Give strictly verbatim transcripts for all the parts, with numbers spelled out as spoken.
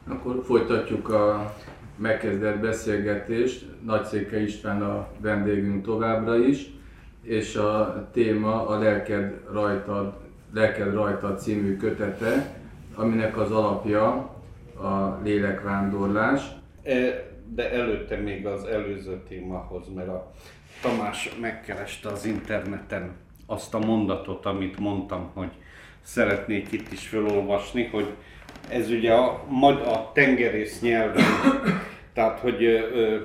Akkor folytatjuk a megkezdett beszélgetést. Nagyszékely István a vendégünk továbbra is, és a téma a Lelked rajtad, Lelked rajtad című kötete, aminek az alapja a lélekvándorlás. De előtte még az előző témához, mert a Tamás megkereste az interneten azt a mondatot, amit mondtam, hogy szeretnék itt is felolvasni, hogy ez ugye a, a tengerész nyelven, tehát hogy ö,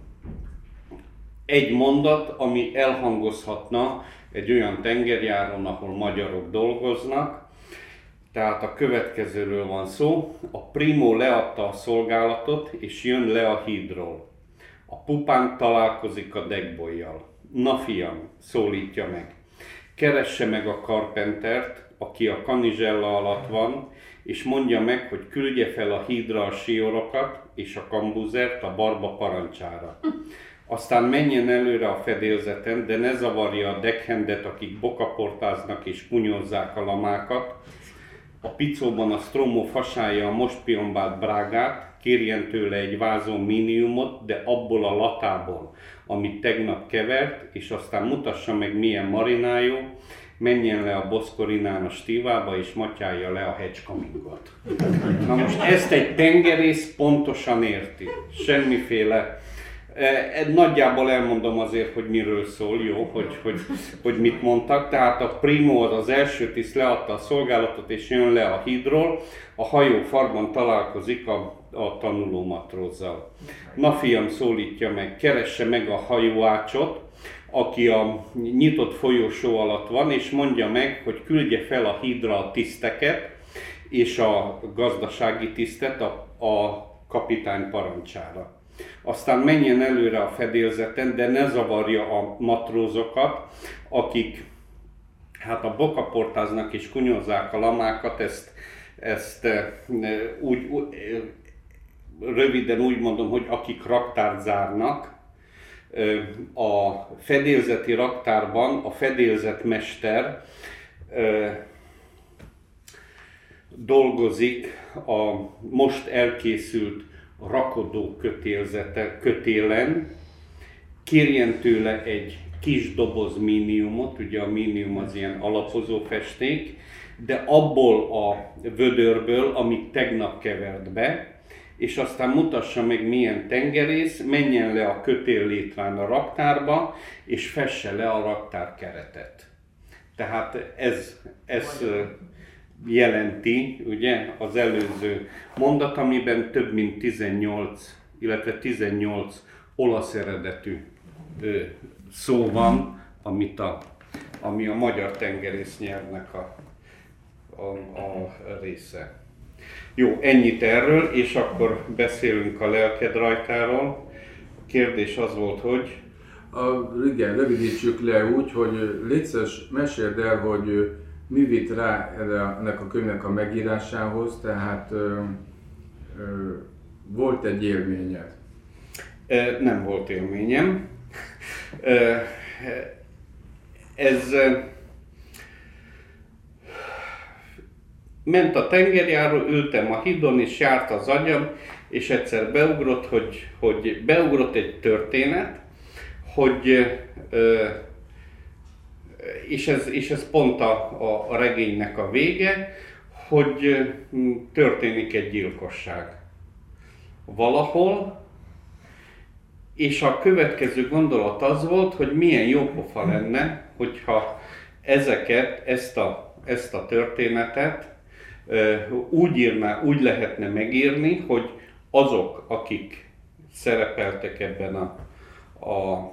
egy mondat, ami elhangozhatna egy olyan tengerjáron, ahol magyarok dolgoznak. Tehát a következőről van szó: a Primo leadta a szolgálatot, és jön le a hídról. A pupánk találkozik a deckbolyjal. Na fiam, szólítja meg. Keresse meg a Carpentert, aki a kanizsella alatt van, és mondja meg, hogy küldje fel a hídra a siorokat és a kambuzert a barba parancsára. Aztán menjen előre a fedélzeten, de ne zavarja a deckhandet, akik bokaportáznak és kunyozzák a lamákat. A picóban a Stromo fasálja a most piombált brágát, kérjen tőle egy vázon miniumot, de abból a latából, amit tegnap kevert, és aztán mutassa meg, milyen marinájú, menjen le a Boszkorinán stívába, és matyálja le a hegyskamingot. Na most ezt egy tengerész pontosan érti. Semmiféle... Nagyjából elmondom azért, hogy miről szól, jó, hogy, hogy, hogy mit mondtak. Tehát a Primo, az, az első tiszt leadta a szolgálatot, és jön le a hídról, a hajó farban találkozik a, a tanuló matrózzal. Na fiam, szólítja meg, keresse meg a hajóácsot, aki a nyitott folyósó alatt van, és mondja meg, hogy küldje fel a hídra a tiszteket, és a gazdasági tisztet a, a kapitány parancsára. Aztán menjen előre a fedélzeten, de ne zavarja a matrózokat, akik hát a bokaportáznak és kunyozzák a lamákat, ezt, ezt úgy, úgy, röviden úgy mondom, hogy akik raktárt zárnak. A fedélzeti raktárban a fedélzetmester dolgozik a most elkészült rakodó kötélzete, kötélen, kérjen tőle egy kis doboz miniumot, ugye a minium az ilyen alapozó festék, de abból a vödörből, amit tegnap kevert be, és aztán mutassa meg, milyen tengerész, menjen le a kötél létrán a raktárba, és fesse le a raktár keretet. Tehát ez, ez jelenti ugye az előző mondat, amiben több mint tizennyolc, illetve tizennyolc olasz eredetű ö, szó van, amit a, ami a magyar tengerész nyelvnek a, a, a része. Jó, ennyit erről, és akkor beszélünk a Lelked rajtáról. A kérdés az volt, hogy... A, igen, rövidítsük le úgy, hogy légy szíves, meséld el, hogy mi vitt rá ennek a könyvnek a megírásához, tehát ö, ö, volt egy élményed? Nem volt élményem. Ez ment a tengerjáró, ültem a hídon, és járt az agyam, és egyszer beugrott, hogy, hogy beugrott egy történet, hogy és ez, és ez pont a, a, a regénynek a vége, hogy történik egy gyilkosság valahol, és a következő gondolat az volt, hogy milyen jópofa lenne, hogyha ezeket, ezt a, ezt a történetet úgy írná, úgy lehetne megírni, hogy azok, akik szerepeltek ebben a, a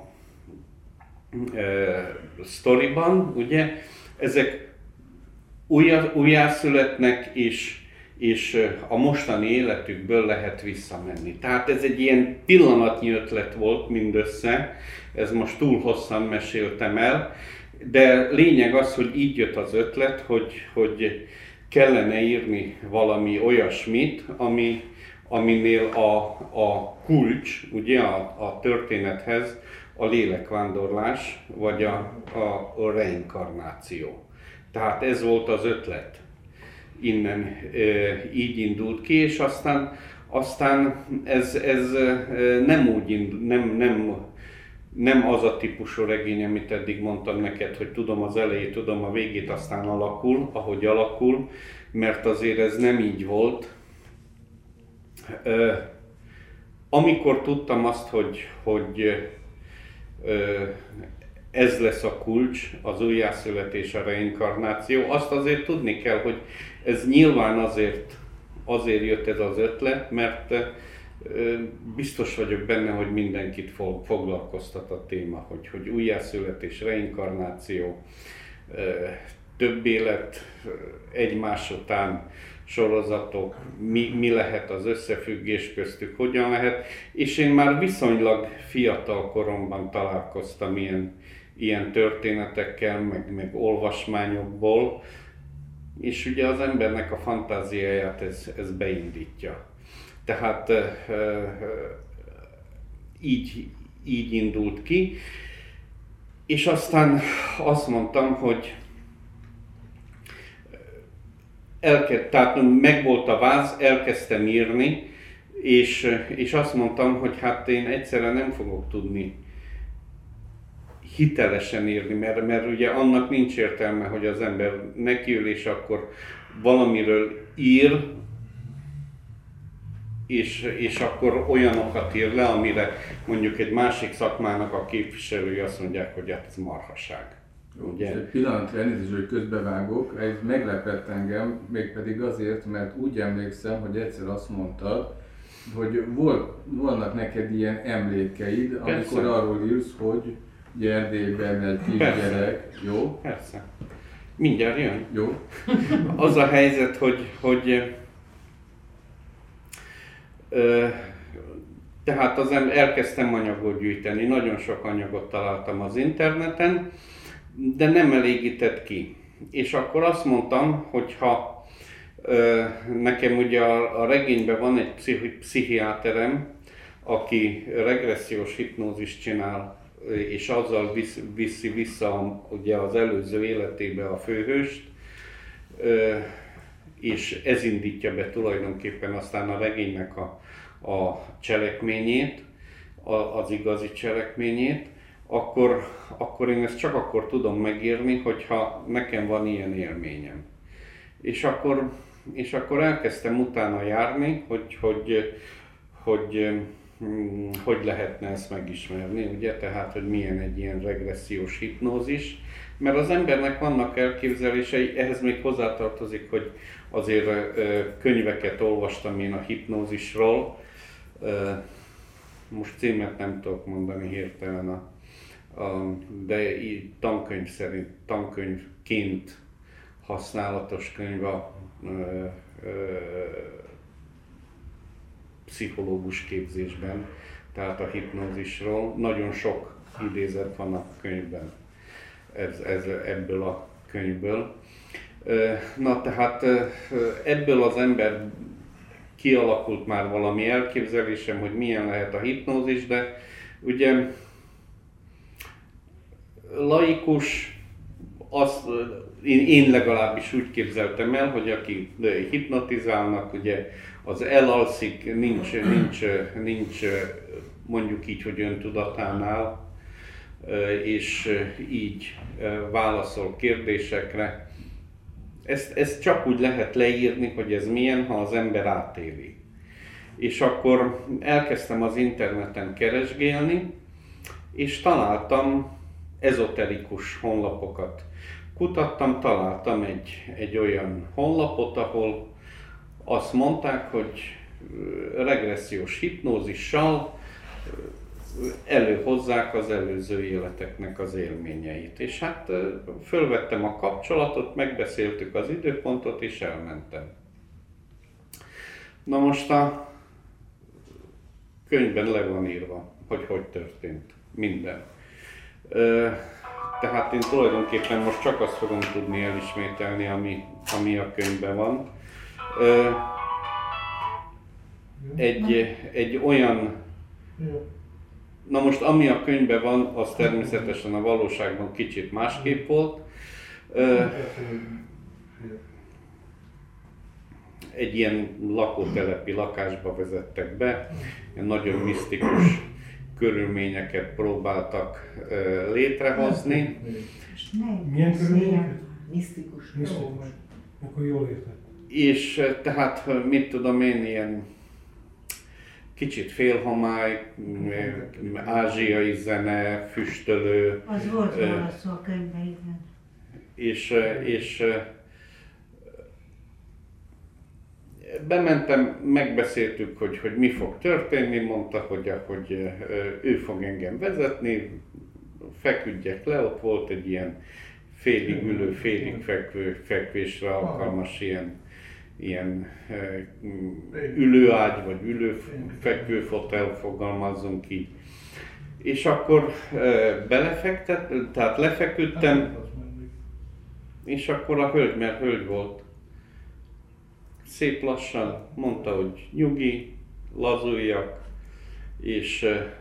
e, sztoriban, ugye, ezek újjá, újjászületnek, és, és a mostani életükből lehet visszamenni. Tehát ez egy ilyen pillanatnyi ötlet volt mindössze, ez most túl hosszan meséltem el, de lényeg az, hogy így jött az ötlet, hogy, hogy kellene írni valami olyasmit, ami, aminél a, a kulcs, ugye a, a történethez a lélekvándorlás, vagy a, a, a reinkarnáció. Tehát ez volt az ötlet. Innen e, így indult ki, és aztán Aztán ez, ez nem úgy indul, nem, nem, nem az a típusú regény, amit eddig mondtam neked, hogy tudom az elejét, tudom a végét, aztán alakul, ahogy alakul, mert azért ez nem így volt. Amikor tudtam azt, hogy, hogy ez lesz a kulcs, az újjászületés, a reinkarnáció, azt azért tudni kell, hogy ez nyilván azért, azért jött ez az ötlet, mert biztos vagyok benne, hogy mindenkit foglalkoztat a téma, hogy, hogy újjászületés, reinkarnáció, több élet egymás után, sorozatok, mi, mi lehet az összefüggés köztük, hogyan lehet, és én már viszonylag fiatal koromban találkoztam ilyen, ilyen történetekkel, meg, meg olvasmányokból, és ugye az embernek a fantáziáját ez, ez beindítja. Tehát így, így indult ki, és aztán azt mondtam, hogy elkezd, tehát megvolt a váz, elkezdtem írni, és, és azt mondtam, hogy hát én egyszerűen nem fogok tudni hitelesen írni, mert, mert ugye annak nincs értelme, hogy az ember nekiül, és akkor valamiről ír, és, és akkor olyanokat ír le, amire mondjuk egy másik szakmának a képviselői azt mondják, hogy ez marhaság. Ugye? Egy pillanatra elnézést, hogy közbevágok, ez meglepett engem, mégpedig azért, mert úgy emlékszem, hogy egyszer azt mondtad, hogy volt, vannak neked ilyen emlékeid, amikor Persze. arról írsz, hogy ugye Erdélyben egy kisgyerek, jó? Persze. Mindjárt jön. Jó. Az a helyzet, hogy, hogy ö, tehát az elkezdtem anyagot gyűjteni, nagyon sok anyagot találtam az interneten, de nem elégített ki. És akkor azt mondtam, hogy ha ö, nekem ugye a, a regényben van egy pszichi, pszichiáterem, aki regressziós hipnózist csinál, és azzal visz, viszi vissza ugye az előző életébe a főhőst, ö, és ez indítja be tulajdonképpen aztán a regénynek a, a cselekményét, a, az igazi cselekményét, Akkor, akkor én ezt csak akkor tudom megírni, hogyha nekem van ilyen élményem. És akkor, és akkor elkezdtem utána járni, hogy hogy, hogy, hogy, hogy lehetne ezt megismerni, ugye? Tehát, hogy milyen egy ilyen regressziós hipnózis. Mert az embernek vannak elképzelései, ehhez még hozzátartozik, hogy azért könyveket olvastam én a hipnózisról. Most címet nem tudok mondani hirtelen a de így tankönyv szerint, tankönyvként használatos könyv a ö, ö, pszichológus képzésben, tehát a hipnózisról. Nagyon sok idézet van a könyvben ez, ez, ebből a könyvből. Na tehát ebből az ember kialakult már valami elképzelésem, hogy milyen lehet a hipnózis, de ugye laikus, azt, én, én legalábbis úgy képzeltem el, hogy aki hipnotizálnak, ugye az elalszik, nincs, nincs, nincs mondjuk így, hogy öntudatánál, és így válaszol kérdésekre. Ezt, ezt csak úgy lehet leírni, hogy ez milyen, ha az ember átéli. És akkor elkezdtem az interneten keresgélni, és találtam ezoterikus honlapokat. Kutattam, találtam egy, egy olyan honlapot, ahol azt mondták, hogy regressziós hipnózissal előhozzák az előző életeknek az élményeit. És hát fölvettem a kapcsolatot, megbeszéltük az időpontot, és elmentem. Na most a könyvben le van írva, hogy hogy történt. Minden. Tehát én tulajdonképpen most csak azt fogom tudni elismételni, ami, ami a könyvben van. Egy, egy olyan... Na most ami a könyvben van, az természetesen a valóságban kicsit másképp volt. egy ilyen lakótelepi lakásba vezettek be, nagyon misztikus körülményeket próbáltak létrehozni. Milyen körülményeket? Misztikus. Misztikus. Akkor jól érted. És tehát, mit tudom én, ilyen kicsit félhomály, ázsiai zene, füstölő. Az volt válaszol a könyveiben. És, és bementem, megbeszéltük, hogy, hogy mi fog történni, mondta, hogy, hogy ő fog engem vezetni, feküdjek le, ott volt egy ilyen félig ülő, félig fekvő, fekvésre alkalmas ilyen, ilyen ülőágy, vagy ülő fekvőfotel, fogalmazzunk így. És akkor belefektet, tehát lefeküdtem, és akkor a hölgy, mert hölgy volt, szép lassan mondta, hogy nyugi, lazuljak, és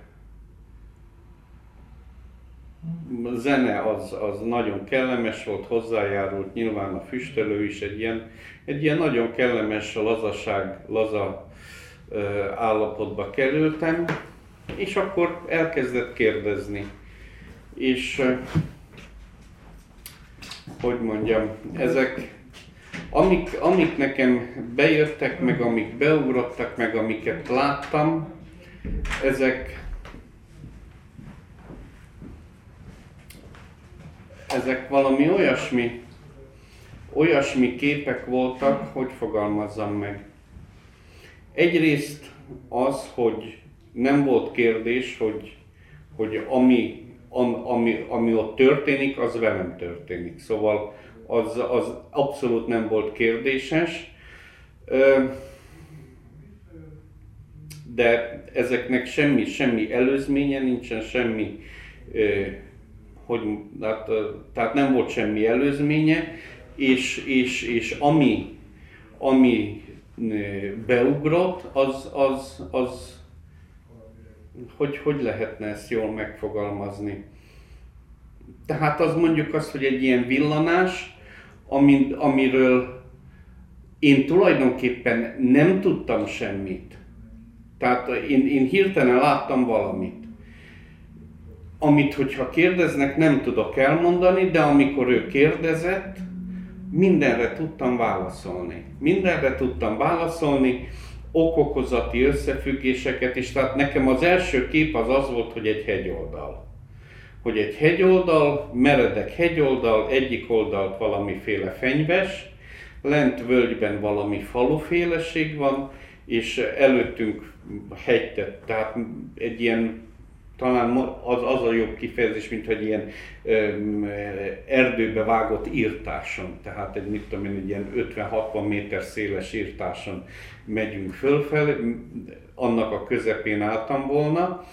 a zene az, az nagyon kellemes volt, hozzájárult nyilván a füstölő is, egy ilyen, egy ilyen nagyon kellemes lazaság, laza állapotba kerültem, és akkor elkezdett kérdezni. És hogy mondjam, ezek, amik, amik nekem bejöttek, meg amik beugrottak, meg amiket láttam, ezek, ezek valami olyasmi, olyasmi képek voltak, hogy fogalmazzam meg. Egyrészt az, hogy nem volt kérdés, hogy, hogy ami, ami, ami ott történik, az velem történik. Szóval az, az abszolút nem volt kérdéses. De ezeknek semmi, semmi előzménye nincsen, semmi, hogy, tehát, tehát nem volt semmi előzménye, és, és, és ami, ami beugrott, az, az, az hogy, hogy lehetne ezt jól megfogalmazni. Tehát az mondjuk azt, hogy egy ilyen villanás, amin, amiről én tulajdonképpen nem tudtam semmit. Tehát én, én hirtelen láttam valamit, amit, hogyha kérdeznek, nem tudok elmondani, de amikor ő kérdezett, mindenre tudtam válaszolni. Mindenre tudtam válaszolni, okokozati összefüggéseket is. Tehát nekem az első kép az az volt, hogy egy hegyoldal. Hogy egy hegyoldal, meredek hegyoldal, egyik oldalt valamiféle fenyves, lent völgyben valami faluféleség van, és előttünk hegytet, tehát egy ilyen, talán az, az a jobb kifejezés, mint hogy ilyen öm, erdőbe vágott írtáson, tehát egy, mit tudom én, egy ilyen ötven-hatvan méter széles írtáson megyünk fölfelé, annak a közepén álltam volna,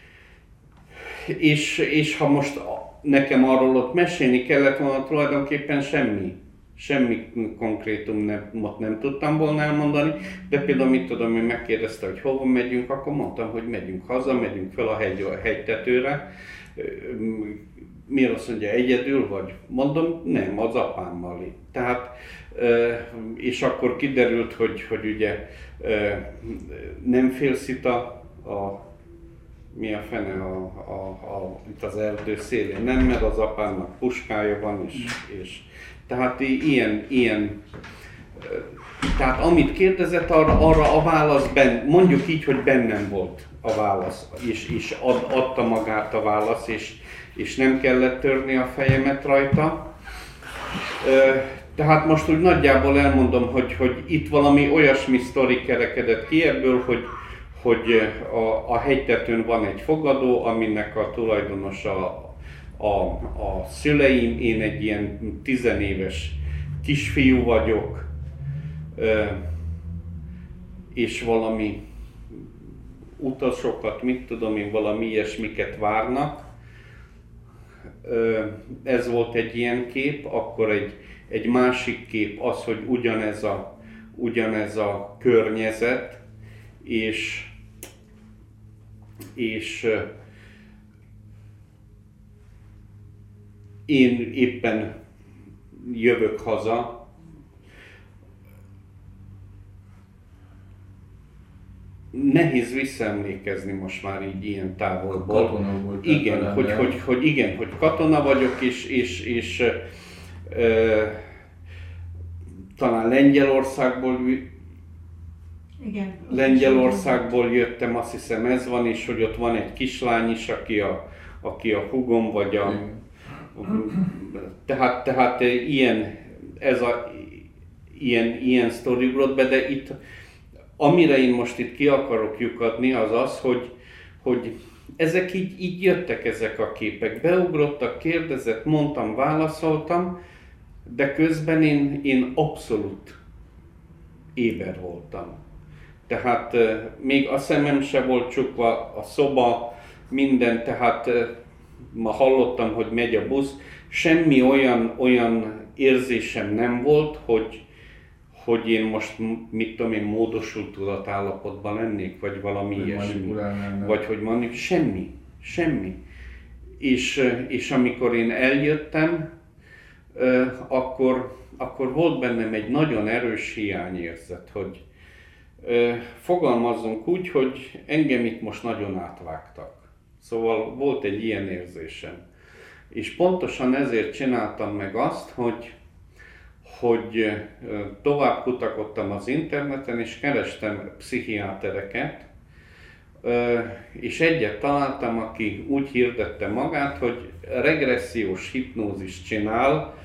és, és ha most nekem arról ott mesélni kellett volna, tulajdonképpen semmi. Semmi konkrétumot nem tudtam volna elmondani, de például mit tudom, én megkérdezte, hogy hova megyünk, akkor mondtam, hogy megyünk haza, megyünk fel a, hegy, a hegytetőre. Miért azt mondja, egyedül vagy? Mondom, nem, az apámmal. Tehát, és akkor kiderült, hogy, hogy ugye nem félsz itt a, a mi a fene a, a, a, itt az erdő szélén, nem, mert az apámnak puskája van, és, és tehát ilyen, ilyen, tehát amit kérdezett, arra, arra a válasz, ben, mondjuk így, hogy bennem volt a válasz, és, és ad, adta magát a válasz, és, és nem kellett törni a fejemet rajta. Tehát most úgy nagyjából elmondom, hogy, hogy itt valami olyasmi sztori kerekedett ki ebből, hogy, hogy a, a hegytetőn van egy fogadó, aminek a tulajdonosa A, a szüleim, én egy ilyen tizenéves kisfiú vagyok, és valami utasokat, mit tudom én, valami ilyesmiket várnak. Ez volt egy ilyen kép, akkor egy, egy másik kép az, hogy ugyanez a, ugyanez a környezet, és, és én éppen jövök haza, nehéz visszaemlékezni most már így ilyen távolból. Katona volt. Igen, hogy, hogy, hogy igen, hogy katona vagyok, és, és, és ö, talán Lengyelországból, Igen. Lengyelországból jöttem, azt hiszem ez van, és hogy ott van egy kislány is, aki a, aki a hugom, vagy a... Tehát, tehát ilyen, ez a, ilyen, ilyen sztori ugrott be, de itt, amire én most itt ki akarok lyukadni, az az, hogy, hogy ezek így, így jöttek ezek a képek, beugrottak, kérdezett, mondtam, válaszoltam, de közben én, én abszolút éber voltam. Tehát még a szemem se volt csukva, a szoba, minden, tehát ma hallottam, hogy megy a busz, semmi olyan, olyan érzésem nem volt, hogy, hogy én most, mit tudom én, módosult tudatállapotban lennék, vagy valami Vagy ilyesmi. manipulálnál. Vagy hogy manip, semmi, semmi. És, és amikor én eljöttem, akkor, akkor volt bennem egy nagyon erős hiányérzet, hogy fogalmazzunk úgy, hogy engem itt most nagyon átvágtak. Szóval volt egy ilyen érzésem. És pontosan ezért csináltam meg azt, hogy, hogy tovább kutakodtam az interneten, és kerestem pszichiátereket, és egyet találtam, aki úgy hirdette magát, hogy regressziós hipnózist csinál.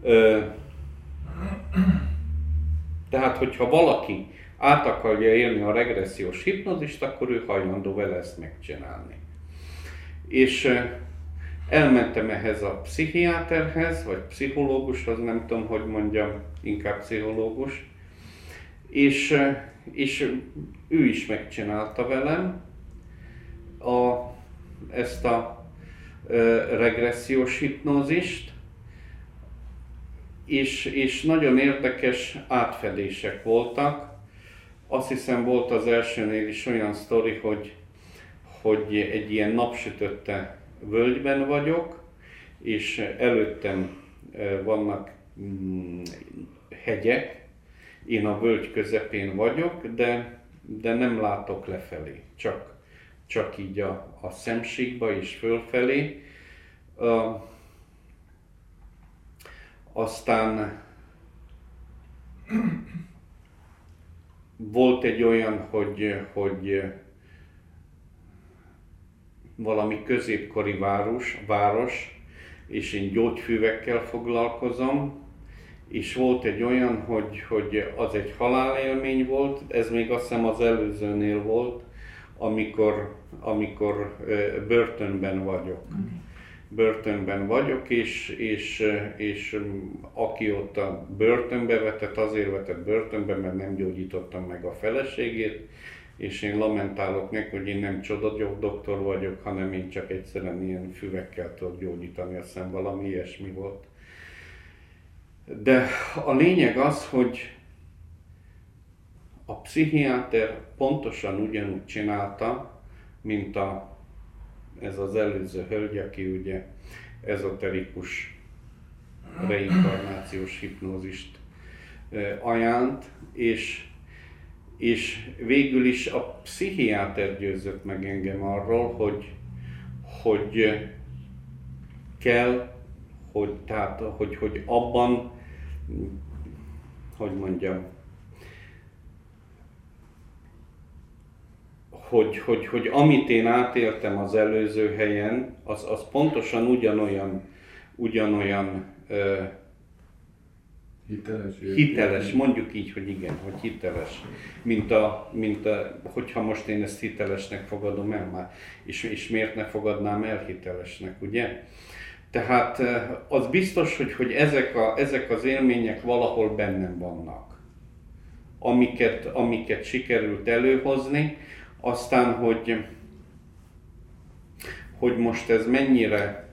Tehát, hogyha valaki át akarja élni a regressziós hipnózist, akkor ő hajlandó vele ezt megcsinálni. És elmentem ehhez a pszichiáterhez, vagy pszichológushoz, nem tudom, hogy mondjam, inkább pszichológus, és, és ő is megcsinálta velem a, ezt a regressziós hipnózist, és, és nagyon érdekes átfedések voltak. Azt hiszem, volt az elsőnél is olyan sztori, hogy, hogy egy ilyen napsütötte völgyben vagyok, és előttem vannak hegyek, én a völgy közepén vagyok, de, de nem látok lefelé, csak, csak így a, a szemségbe és fölfelé. Uh, aztán volt egy olyan, hogy, hogy valami középkori város, város, és én gyógyfüvekkel foglalkozom, és volt egy olyan, hogy, hogy az egy halálélmény volt, ez még azt hiszem az előzőnél volt, amikor, amikor börtönben vagyok. Börtönben vagyok, és, és, és aki ott a börtönbe vetett, azért vetett börtönbe, mert nem gyógyítottam meg a feleségét, és én lamentálok neki, hogy én nem csodadoktor vagyok, hanem én csak egyszerűen ilyen füvekkel tudok gyógyítani, azt hiszem valami ilyesmi volt. De a lényeg az, hogy a pszichiáter pontosan ugyanúgy csinálta, mint a, ez az előző hölgy, aki ugye ezoterikus reinkarnációs hipnózist ajánlt, és, és végül is a pszichiáter győzött meg engem arról, hogy, hogy kell, hogy, tehát, hogy, hogy abban, hogy mondjam, Hogy, hogy, hogy amit én átéltem az előző helyen, az, az pontosan ugyanolyan, ugyanolyan uh, hiteles, hiteles, mondjuk így, hogy igen, hogy hiteles, mint a, mint a, hogyha most én ezt hitelesnek fogadom el már, és, és miért ne fogadnám el hitelesnek, ugye? Tehát az biztos, hogy, hogy ezek, a, ezek az élmények valahol bennem vannak, amiket, amiket sikerült előhozni. Aztán, hogy, hogy most ez mennyire,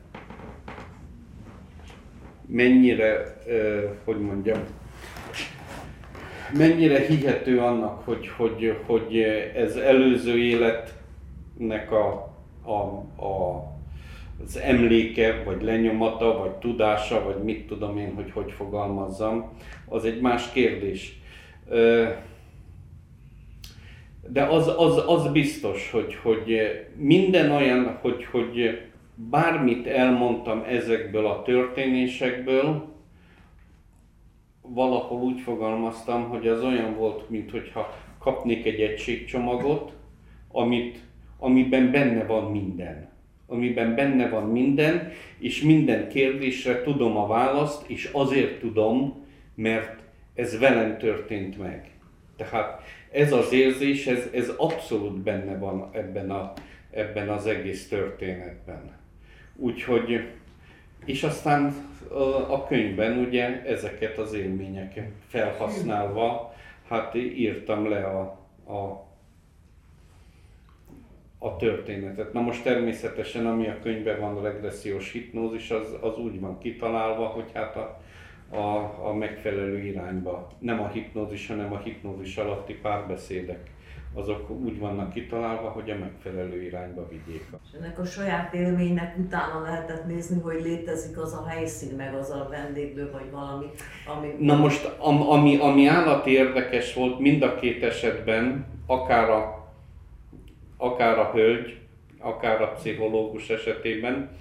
mennyire, eh, hogy mondjam, mennyire hihető annak, hogy, hogy, hogy ez előző életnek a, a, a, az emléke, vagy lenyomata, vagy tudása, vagy mit tudom én, hogy hogy fogalmazzam, az egy más kérdés. Eh, de az, az, az biztos, hogy, hogy minden olyan, hogy, hogy bármit elmondtam ezekből a történésekből, valahol úgy fogalmaztam, hogy az olyan volt, mintha kapnék egy egységcsomagot, amit, amiben benne van minden. Amiben benne van minden, és minden kérdésre tudom a választ, és azért tudom, mert ez velem történt meg. Tehát ez az érzés, ez, ez abszolút benne van ebben, a, ebben az egész történetben. Úgyhogy, és aztán a, a könyvben ugye ezeket az élményeket felhasználva, hát írtam le a, a, a történetet. Na most természetesen, ami a könyvben van, a regressziós hipnózis, az, az úgy van kitalálva, hogy hát a, a, a megfelelő irányba. Nem a hipnózis, hanem a hipnózis alatti párbeszédek. Azok úgy vannak kitalálva, hogy a megfelelő irányba vigyék. És ennek a saját élménynek utána lehetett nézni, hogy létezik az a helyszín, meg az a vendéglő, vagy valami, ami... Na most, ami, ami állati érdekes volt mind a két esetben, akár a, akár a hölgy, akár a pszichológus esetében,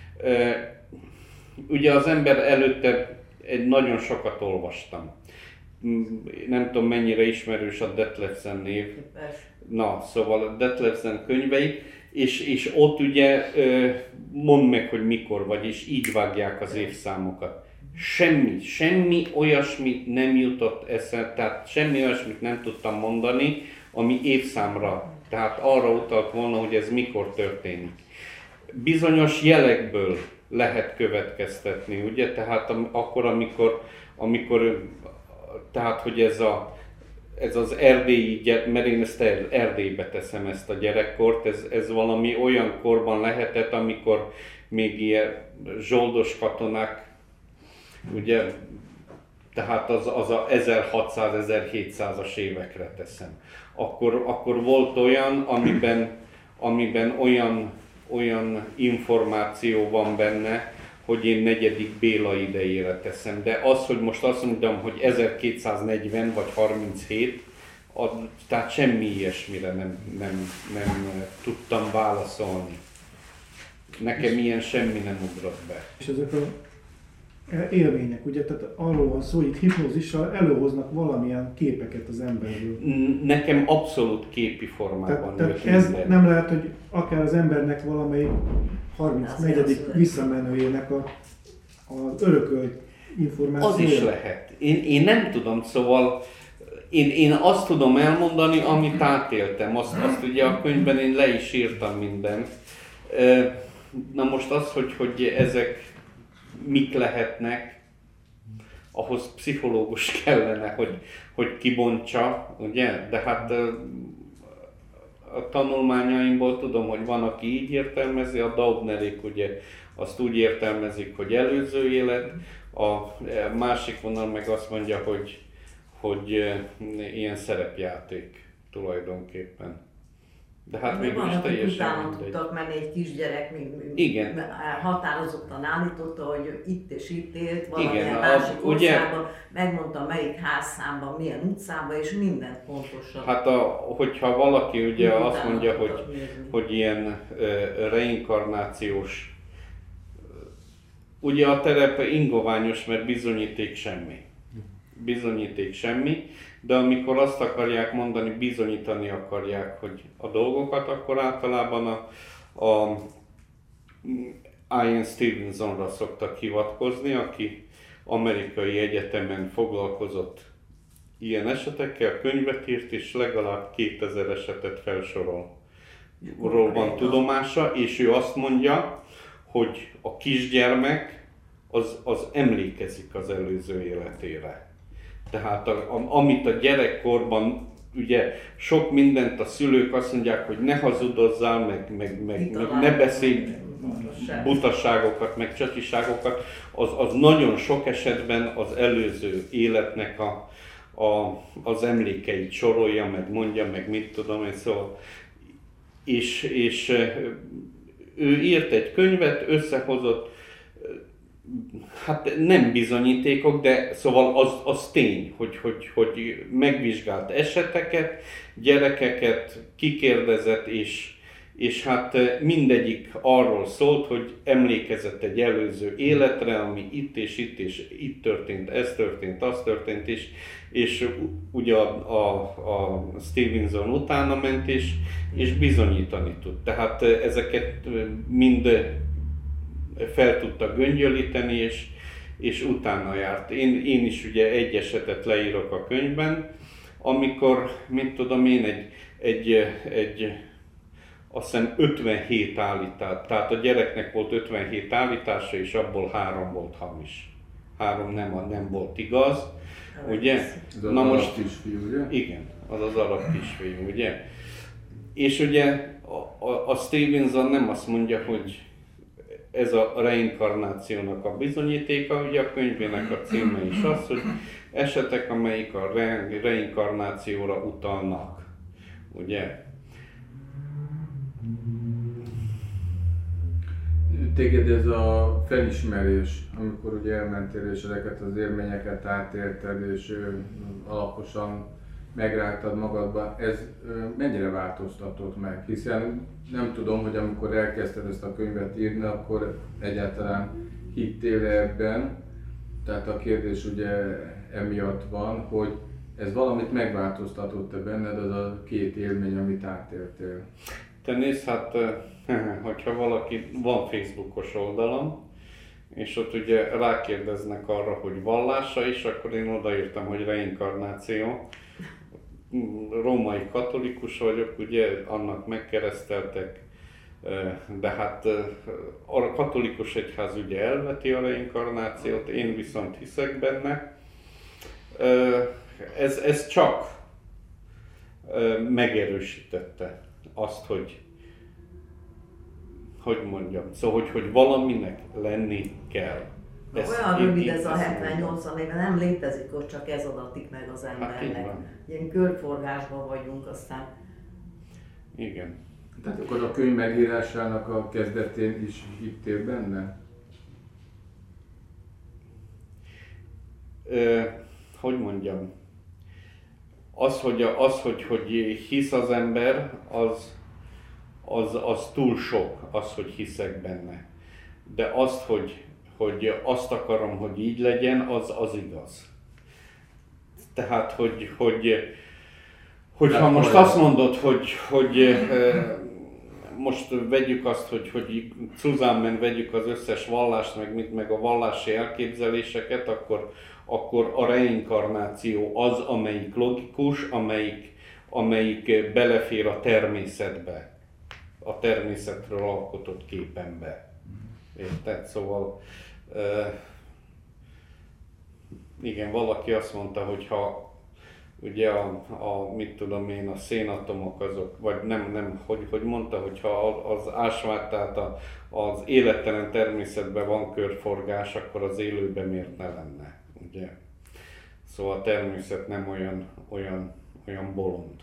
ugye az ember előtte egy nagyon sokat olvastam. Nem tudom, mennyire ismerős a Detlefsen név. Na, szóval a Detlefsen könyvei, és, és ott ugye mondd meg, hogy mikor vagy, és így vágják az évszámokat. Semmi, semmi olyasmit nem jutott eszembe, tehát semmi olyasmit nem tudtam mondani, ami évszámra, tehát arra utalt volna, hogy ez mikor történik. Bizonyos jelekből lehet következtetni, ugye? Tehát am- akkor, amikor, amikor tehát, hogy ez, a, ez az erdélyi, mert én ezt Erdélybe teszem ezt a gyerekkort, ez, ez valami olyan korban lehetett, amikor még ilyen zsoldos katonák, ugye, tehát az, az a ezerhatszáz-ezerhétszázas évekre teszem. Akkor, akkor volt olyan, amiben, amiben olyan, olyan információ van benne, hogy én negyedik Béla idejére teszem. De az, hogy most azt mondjam, hogy ezerkétszáznegyven vagy harminchét, az, tehát semmi ilyesmire nem, nem, nem tudtam válaszolni. Nekem ilyen semmi nem ugrott be. És ezek a élmények, ugye, tehát arról van szó, hogy itt hipnózissal előhoznak valamilyen képeket az emberből. Nekem abszolút képi formában. Tehát, tehát ez minden. Nem lehet, hogy akár az embernek valamelyik harmincnegyedik visszamenőjének a, az örökölt információja. Az is lehet. Én, én nem tudom, szóval én, én azt tudom elmondani, amit átéltem. Azt, azt ugye a könyvben én le is írtam mindent. Na most az, hogy, hogy ezek mik lehetnek, ahhoz pszichológus kellene, hogy, hogy kibontsa, ugye? De hát a tanulmányaimból tudom, hogy van, aki így értelmezi, a Daubnerék ugye azt úgy értelmezik, hogy előző élet, a másik vonal meg azt mondja, hogy, hogy ilyen szerepjáték tulajdonképpen. De hát mégis teljesen utána mindegy. tudtak menni, egy kisgyerek Igen. határozottan állította, hogy itt és itt élt, valamilyen Igen, másik az, ugye, országban, megmondta melyik házszámban, milyen utcában, és mindent pontosan. Hát a, hogyha valaki ugye Utána azt mondja, hogy, nézni. hogy ilyen uh, reinkarnációs, ugye a terep ingoványos, mert bizonyíték semmi. Bizonyíték semmi, de amikor azt akarják mondani, bizonyítani akarják, hogy a dolgokat, akkor általában a, a Ian Stevensonra szoktak hivatkozni, aki amerikai egyetemen foglalkozott ilyen esetekkel, könyvet írt, és legalább kétezer esetet felsorol. Ról van tudomása, és ő azt mondja, hogy a kisgyermek az, az emlékezik az előző életére. Tehát a, a, amit a gyerekkorban, ugye sok mindent a szülők azt mondják, hogy ne hazudozzál, meg, meg, meg, meg ne beszélj butaságokat, meg csacsiságokat, az, az nagyon sok esetben az előző életnek a, a, az emlékeit sorolja, meg mondja, meg mit tudom én, szóval. És, és ő írt egy könyvet, összehozott hát nem bizonyítékok, de szóval az, az tény, hogy, hogy, hogy megvizsgált eseteket, gyerekeket kikérdezett, és, és hát mindegyik arról szólt, hogy emlékezett egy előző életre, ami itt és itt és itt történt, ez történt, az történt, és, és ugye a, a, a Stevenson utána ment, és, és bizonyítani tud. Tehát ezeket mind fel tudta göngyölíteni, és, és utána járt. Én, én is ugye egy esetet leírok a könyvben, amikor, mint tudom én, egy, egy, egy azt hiszem ötvenhét állítás, tehát a gyereknek volt ötvenhét állítása, és abból három volt hamis. Három nem, nem volt igaz, ugye? Ez az arab kisfiú, ugye? Igen, az az arab kisfiú, ugye? És ugye a, a, a Stevenson nem azt mondja, hogy ez a reinkarnációnak a bizonyítéka, ugye a könyvének a címe is az, hogy esetek, amelyik a re, reinkarnációra utalnak, ugye? Téged ez a felismerés, amikor ugye elmentél és ezeket az élményeket átélted és ö, alaposan megrágtad magadba, ez ö, mennyire változtatott meg? Hiszen nem tudom, hogy amikor elkezdted ezt a könyvet írni, akkor egyáltalán hittél ebben, tehát a kérdés ugye emiatt van, hogy ez valamit megváltoztatott-e benned, az a két élmény, amit átéltél? Te nézd, hát hogyha valaki, van Facebookos oldalam, és ott ugye rákérdeznek arra, hogy vallása is, akkor én odaírtam, hogy reinkarnáció. Római katolikus vagyok, ugye, annak megkereszteltek, de hát a katolikus egyház ugye elveti a reinkarnációt, én viszont hiszek benne. Ez, ez csak megerősítette azt, hogy hogy mondjam, szóval, hogy, hogy valaminek lenni kell. Ez olyan rövid ez a hetven-nyolcvan éve, nem létezik, hogy csak ez adatik meg az embernek. Hát ilyen körforgásban vagyunk aztán. Igen. Tehát akkor a könyv megírásának a kezdetén is hittél benne? Ö, hogy mondjam, az, hogy, az, hogy, hogy hisz az ember, az, az, az túl sok, az, hogy hiszek benne. De azt, hogy, hogy azt akarom, hogy így legyen, az, az igaz. Tehát, hogy, hogy, hogy ha most azt mondod, hogy, hogy most vegyük azt, hogy, hogy Cuzánben vegyük az összes vallást, meg, mit, meg a vallási elképzeléseket, akkor, akkor a reinkarnáció az, amelyik logikus, amelyik, amelyik belefér a természetbe, a természetről alkotott képembe. Érted? Szóval uh, igen, valaki azt mondta, hogy ha ugye a, a, mit tudom én, a szénatomok azok, vagy nem, nem, hogy, hogy mondta, hogy ha az ásvány, tehát a, az élettelen természetben van körforgás, akkor az élőben miért ne lenne, ugye? Szóval a természet nem olyan, olyan, olyan bolond.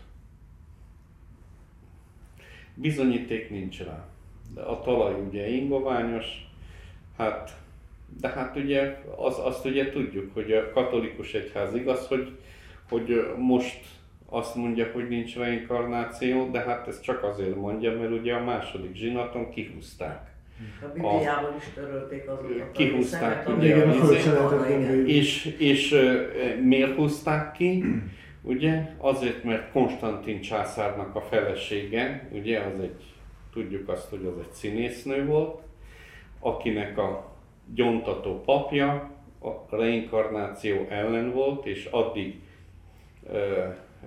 Bizonyíték nincs rá. De a talaj ugye ingoványos, hát, de hát ugye az, azt ugye tudjuk, hogy a katolikus egyház igaz, hogy hogy most azt mondja, hogy nincs reinkarnáció, de hát ez csak azért mondja, mert ugye a második zsinaton kihúzták. A Bibliából is törölték azokat. Kihúzták, ugye, a vizet. és, és uh, miért húzták ki? Ugye azért, mert Konstantin császárnak a felesége, ugye az egy, tudjuk azt, hogy az egy színésznő volt, akinek a gyóntató papja a reinkarnáció ellen volt, és addig Ö,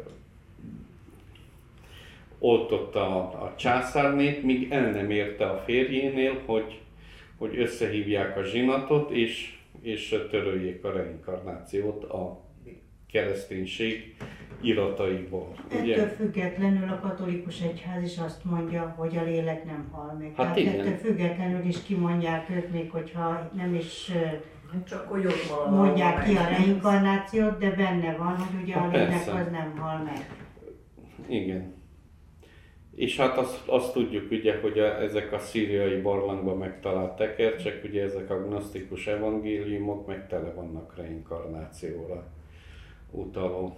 oltotta a, a császárnét, míg el nem érte a férjénél, hogy, hogy összehívják a zsinatot, és, és töröljék a reinkarnációt a kereszténység irataiból. Ugye? Ettől függetlenül a katolikus egyház is azt mondja, hogy a lélek nem hal meg. Hát hát igen. ettől függetlenül is kimondják ők, még hogyha nem is csak hogy ott valahol mondják ki a reinkarnációt, de benne van, hogy ugye a Hát lélek persze. az nem hal meg. Igen. És hát azt, azt tudjuk ugye, hogy a, ezek a szíriai barlangban megtalált tekercsek, ugye ezek a gnosztikus evangéliumok meg tele vannak reinkarnációra utaló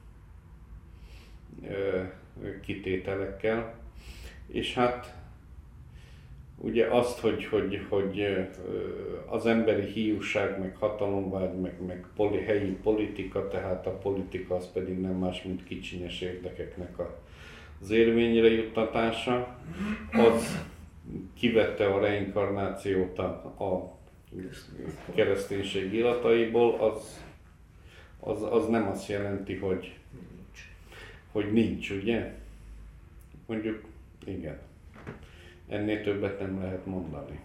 ö, kitételekkel. És hát ugye azt, hogy, hogy, hogy az emberi hiúság, meg hatalomvágy, meg, meg poli, helyi politika, tehát a politika az pedig nem más, mint kicsinyes érdekeknek a, az érvényre juttatása, az kivette a reinkarnációt a, a kereszténység irataiból, az, az, az nem azt jelenti, hogy, hogy nincs, ugye? Mondjuk, igen. Ennél többet nem lehet mondani.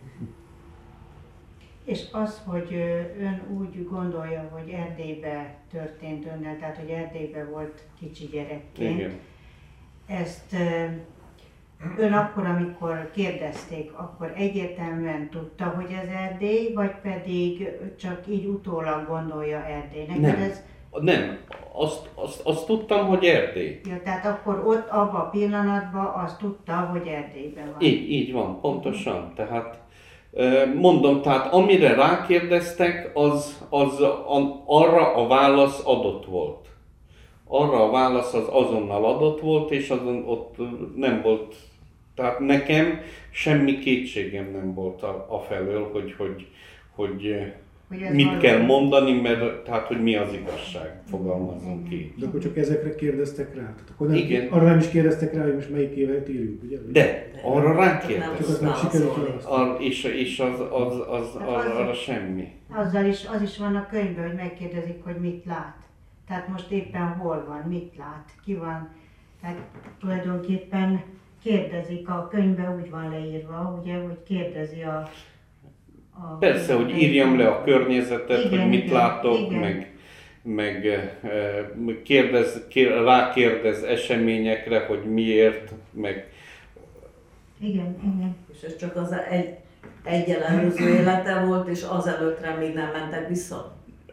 És az, hogy ö, ön úgy gondolja, hogy Erdélyben történt önnel, tehát hogy Erdélyben volt kicsi gyerekként, Igen. ezt ö, ön akkor, amikor kérdezték, akkor egyértelműen tudta, hogy ez Erdély, vagy pedig csak így utólag gondolja Erdélynek? Nem. Ez, Nem, azt, azt, azt tudtam, hogy Erdély. ja, tehát akkor ott, abban a pillanatban azt tudta, hogy Erdélyben van. Így, így van, pontosan. Tehát mondom, tehát amire rákérdeztek, az, az a, arra a válasz adott volt. Arra a válasz az azonnal adott volt, és azon ott nem volt, tehát nekem semmi kétségem nem volt a, a felől, hogy, hogy, hogy mit valami... kell mondani, mert tehát, hogy mi az igazság, fogalmazunk ki. De akkor csak ezekre kérdeztek rá? Tehát akkor nem, Igen. arra nem is kérdeztek rá, hogy most melyik évet írjuk, ugye? De, arra Csak rákérdeztek. nem sikerült válaszolni. Ar, és és az, az, az, az, arra semmi. Azzal is, az is van a könyvben, hogy megkérdezik, hogy mit lát. Tehát most éppen hol van, mit lát, ki van. Tehát tulajdonképpen kérdezik, a könyvben úgy van leírva, ugye, hogy kérdezi a... a Persze, hogy írjam le a környezetet, igen, hogy mit igen, látok, igen. meg, meg eh, kérdez, kér, rákérdez eseményekre, hogy miért, meg Igen, igen. És ez csak az egy, egy előző élete volt, és azelőttre még nem mentek vissza?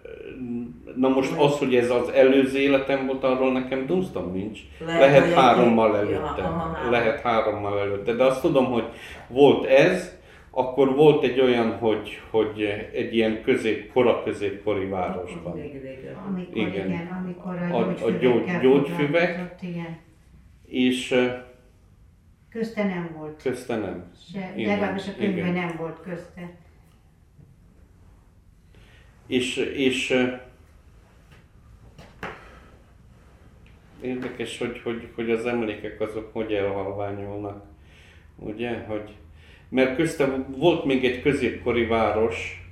na most az, hogy ez az előző életem volt, arról nekem dunsztom nincs. Lehet, Lehet hogy hárommal egy- előtte. Ja, aha, három. Lehet hárommal előtte. De azt tudom, hogy volt ez, akkor volt egy olyan, hogy, hogy egy ilyen közép, kora középkori városban. Még végre. Amikor, Igen. igen. amikor A- a, a gyógyfüvekkel gyógy- gyógyfüvek. foglalkozott, igen. És eh, Közte nem volt. közte nem. Se, Igen, legalábbis a könyvben igen. nem volt közte. És, és eh, érdekes, hogy, hogy, hogy az emlékek azok hogy elhalványolnak, ugye, hogy mert köztem volt még egy középkori város,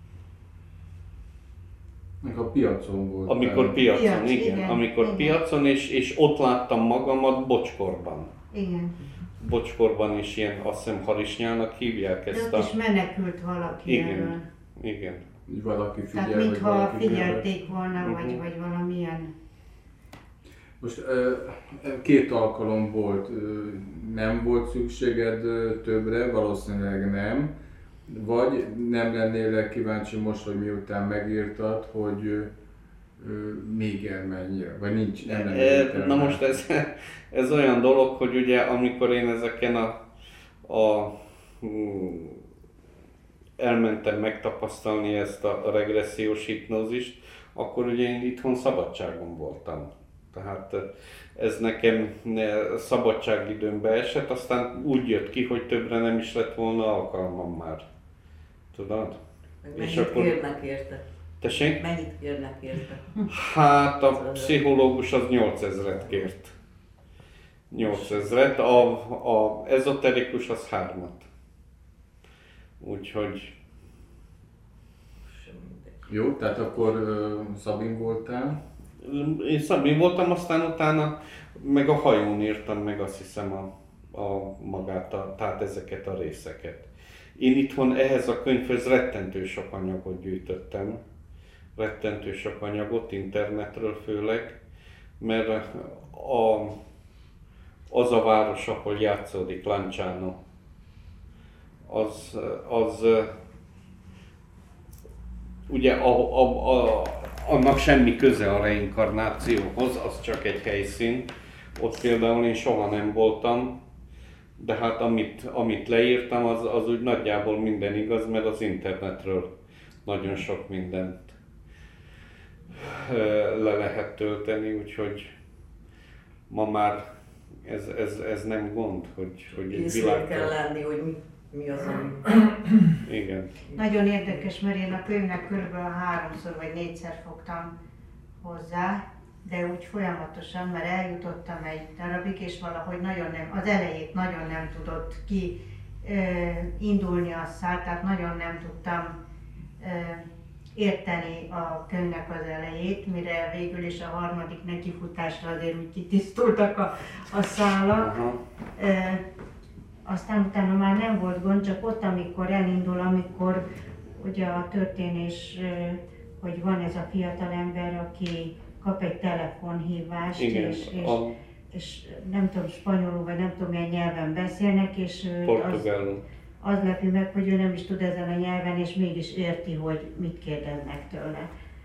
Meg a piacon volt. amikor piacon, Piac, igen, igen, amikor igen. piacon, és, és ott láttam magamat Bocskorban. Igen. Bocskorban is ilyen, azt hiszem harisnyának hívják De ezt ott a... is menekült valaki Igen, elől. igen. Így valaki figyel, Tehát vagy mintha valaki figyelték volna, Mhm. vagy, vagy valamilyen... Most ö, két alkalom volt, ö, nem volt szükséged ö, többre, valószínűleg nem. Vagy nem lennél kíváncsi most, hogy miután megírtad, hogy ö, ö, még elmenjél, vagy nincs, nem lenne E, értelme. Na most ez, ez olyan dolog, hogy ugye amikor én ezeken a, a mm, elmentem megtapasztalni ezt a regressziós hipnózist, akkor ugye én itthon szabadságon voltam. Tehát ez nekem szabadságidőmbe esett, aztán úgy jött ki, hogy többre nem is lett volna alkalmam már. Tudod? Meg És mennyit akkor- kérnek érte? Tessék? Mennyit kérnek érte? Hát a pszichológus az nyolcezret kért. nyolcezret, a, a ezoterikus az hármat. Úgyhogy Sem mindegy. Jó, tehát akkor ö, Szabin voltál. én Szabin voltam, aztán utána meg a hajón írtam meg azt hiszem a, a magát, a, tehát ezeket a részeket. Én itthon ehhez a könyvhöz rettentő sok anyagot gyűjtöttem. Rettentő sok anyagot, internetről főleg, mert a, az a város, ahol játszódik, Lanciano, az, az ugye a, a, a, annak semmi köze a reinkarnációhoz, az csak egy helyszín. Ott például én soha nem voltam, de hát amit, amit leírtam, az, az úgy nagyjából minden igaz, mert az internetről nagyon sok mindent le lehet tölteni, úgyhogy ma már ez, ez, ez nem gond, hogy, hogy egy világ kell lenni, hogy mi, mi az, ami... Igen. Nagyon érdekes, mert én a könyvnek körülbelül háromszor vagy négyszer fogtam hozzá, de úgy folyamatosan, mert eljutottam egy darabig, és valahogy nagyon nem, az elejét nagyon nem tudott ki ö, indulni a szál, tehát nagyon nem tudtam ö, érteni a könyvnek az elejét, mire végül is a harmadik nekifutásra azért úgy kitisztultak a, a szálak. Uh-huh. E, aztán utána már nem volt gond, csak ott, amikor elindul, amikor ugye a történés, hogy van ez a fiatal ember, aki kap egy telefonhívást, igen, és, és, a... és nem tudom, spanyolul vagy nem tudom milyen nyelven beszélnek, és portugálul. Az lepi meg, hogy ő nem is tud ezen a nyelven, és mégis érti, hogy mit kérdeznek tőle.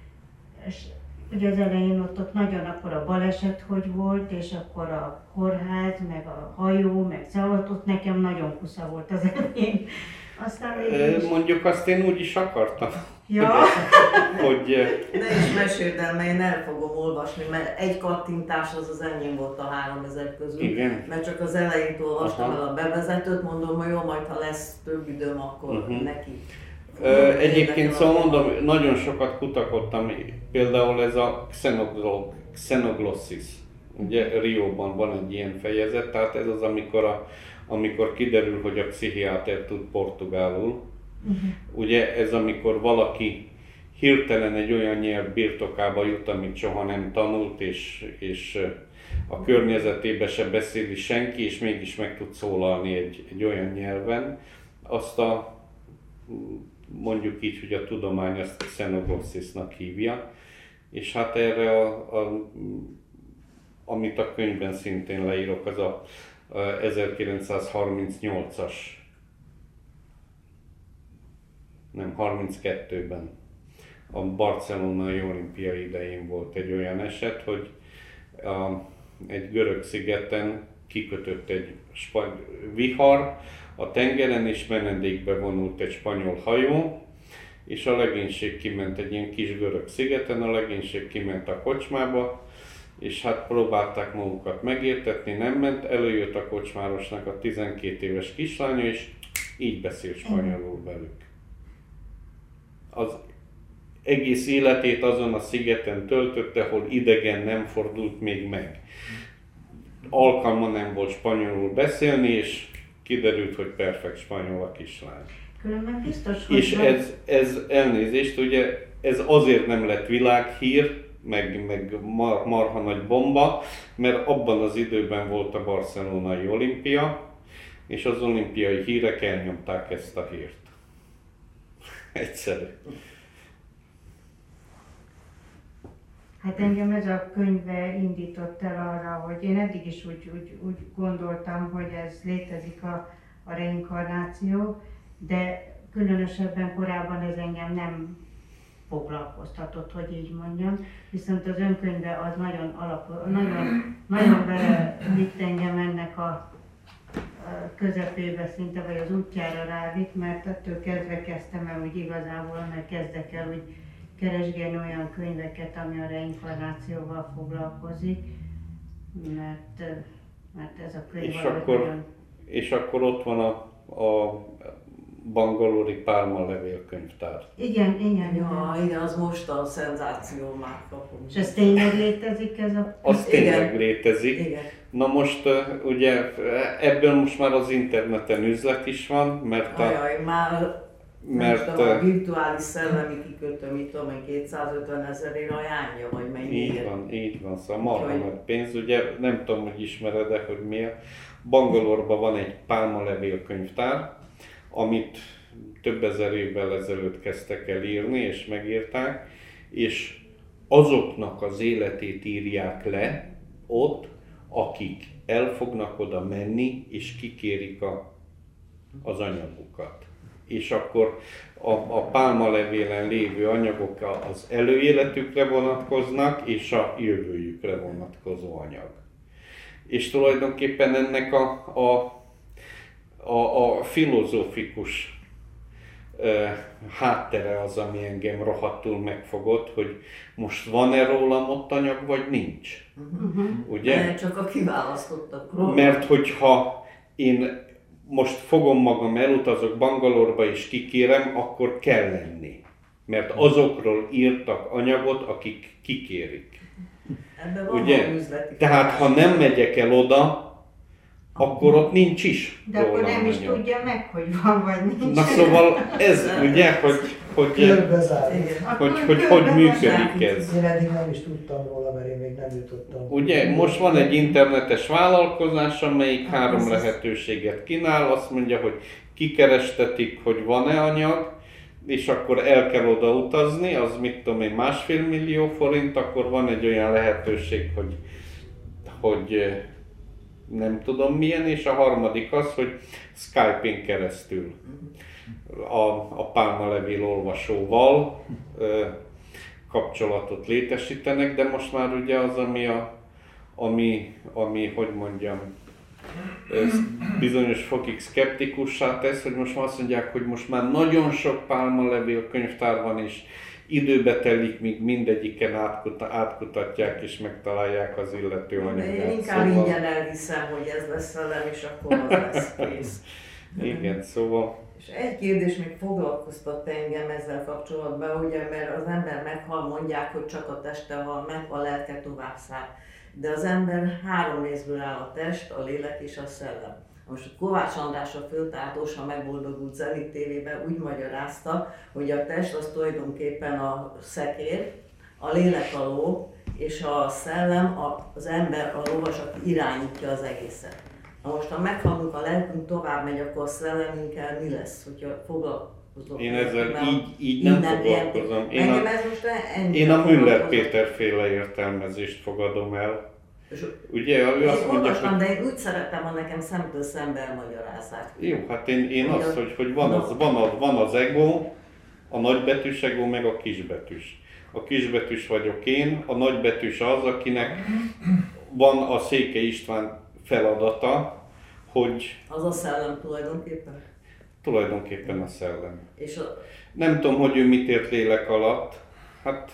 És ugye az elején ott, ott nagyon akkor a baleset hogy volt, és akkor a kórház, meg a hajó, meg szóval ott nekem nagyon kusza volt az elején. Aztán is... Mondjuk azt én úgy is akartam. Ja. hogy... Ne is meséld el, mert én el fogom olvasni, mert egy kattintás az az enyém volt a háromezer közül. Igen. Mert csak az elején olvastam el a bevezetőt, mondom, hogy jó, majd ha lesz több időm, akkor uh-huh. neki. Ö, egyébként szóval mondom, nagyon sokat kutakodtam, például ez a xenoglossis. Ugye Rióban van egy ilyen fejezet, tehát ez az, amikor, a, amikor kiderül, hogy a pszichiáter tud portugálul. Uh-huh. Ugye ez amikor valaki hirtelen egy olyan nyelv birtokába jut, amit soha nem tanult, és, és a környezetében se beszéli senki, és mégis meg tud szólalni egy, egy olyan nyelven, azt a, mondjuk így, hogy a tudomány azt xenoglosisnak hívja, és hát erre, a, a, amit a könyvben szintén leírok, az a, a ezerkilencszázharmincnyolcas, nem, harminckettőben a barcelonai olimpia idején volt egy olyan eset, hogy a, egy görög szigeten kikötött egy spany- vihar a tengeren, és menedékbe vonult egy spanyol hajó, és a legénység kiment egy ilyen kis görög szigeten, a legénység kiment a kocsmába, és hát próbálták magukat megértetni, nem ment, előjött a kocsmárosnak a tizenkét éves kislánya, és így beszélt spanyolul velük. Az egész életét azon a szigeten töltötte, ahol idegen nem fordult még meg. Alkalma nem volt spanyolul beszélni, és kiderült, hogy perfekt spanyol a kislány. Különben biztos, hogy és ez, ez elnézést, ugye ez azért nem lett világhír, meg, meg mar, marha nagy bomba, mert abban az időben volt a barcelonai olimpia, és az olimpiai hírek elnyomták ezt a hírt. Egyszerű. Hát engem ez a könyve indított el arra, hogy én eddig is úgy, úgy, úgy gondoltam, hogy ez létezik a, a reinkarnáció, de különösebben korábban ez engem nem foglalkoztatott, hogy így mondjam. Viszont az önkönyve az nagyon alap, nagyon, nagyon belevitt engem ennek a közepébe szinte, vagy az útjára rávitt, mert ettől kezdve kezdtem el úgy igazából, mert kezdek el úgy keresgélni olyan könyveket, ami a reinkarnációval foglalkozik, mert, mert ez a könyv és akkor, nagyon... és akkor ott van a, a Bangalore-i pálmalevél könyvtár. Igen, igen. Ja, igen, az most a szenzáció már kapom. És ez tényleg létezik ez a... Az tényleg igen. létezik. Igen. Na most ugye ebből most már az interneten üzlet is van, mert a... Ajaj, már mert most a virtuális szellemi kikötő, mit tudom én, kétszázötven ezerért ajánlja, vagy mennyiért. Így van, így van, szóval marha nagy pénz, ugye nem tudom, hogy ismered-e, hogy miért. Bangalore-ban van egy pálmalevél könyvtár, amit több ezer évvel ezelőtt kezdtek el írni, és megírták, és azoknak az életét írják le ott, akik el fognak oda menni, és kikérik a, az anyagukat. És akkor a, a pálmalevélen lévő anyagok az előéletükre vonatkoznak, és a jövőjükre vonatkozó anyag. És tulajdonképpen ennek a, a a, a filozófikus uh, háttere az, ami engem rohadtul megfogott, hogy most van-e rólam ott anyag, vagy nincs. Uh-huh. Ugye? Csak a kiválasztottak róla. Mert hogyha én most fogom magam, elutazok Bangalore-ba és kikérem, akkor kell lenni. Mert azokról írtak anyagot, akik kikérik. Ebben van ugye? Üzleti Tehát ha nem megyek el oda, akkor ott nincs is. De akkor nem is anyag. tudja meg, hogy van vagy nincs. Na szóval ez ugye, hogy hogy, Körbezárni. hogy, hogy, hogy működik ez. Én eddig nem is tudtam róla, mert én még nem jutottam. Ugye most van egy internetes vállalkozás, amelyik három lehetőséget kínál, azt mondja, hogy kikerestetik, hogy van-e anyag, és akkor el kell oda utazni, az mit tudom én, másfél millió forint, akkor van egy olyan lehetőség, hogy, hogy nem tudom milyen, és a harmadik az, hogy Skype-en keresztül a, a pálmalevél olvasóval ö, kapcsolatot létesítenek, de most már ugye az, ami, a, ami, ami hogy mondjam, bizonyos fokig szkeptikussá tesz, hogy most már azt mondják, hogy most már nagyon sok pálmalevél könyvtár van, és időbe telik, míg mindegyiken átkuta, átkutatják és megtalálják az illető anyagát. Én inkább szóval... ingyen elhiszem, hogy ez lesz velem, és akkor az lesz kész. Igen, szóval... És egy kérdés még foglalkoztat engem ezzel kapcsolatban, ugye, mert az ember meghal, mondják, hogy csak a teste hal meg, a lelke tovább száll. De az ember három részből áll: a test, a lélek és a szellem. Most a Kovács András, a főtátósan megboldogult Zenit tévében úgy magyarázta, hogy a test az tulajdonképpen a szekér, a lélek a ló, és a szellem az ember, a lovas, aki irányítja az egészet. Na most, ha meghalunk, a lelkünk tovább megy, akkor a szellemünkkel mi lesz, hogyha foglalkozok? Én ezzel így, így nem foglalkozom. Én a, én a Müller Péter féle értelmezést fogadom el. Ugye, ő azt mondja, olvastam, hogy... de én úgy szeretem, ha nekem szemtől szembe elmagyarázzák. Jó, hát én, én az, hogy, hogy van, az, van, az, van az ego, a nagybetűs ego, meg a kisbetűs. A kisbetűs vagyok én, a nagybetűs az, akinek van a Székely István feladata, hogy... Az a szellem tulajdonképpen? Tulajdonképpen a szellem. És a... Nem tudom, hogy ő mit ért lélek alatt. Hát...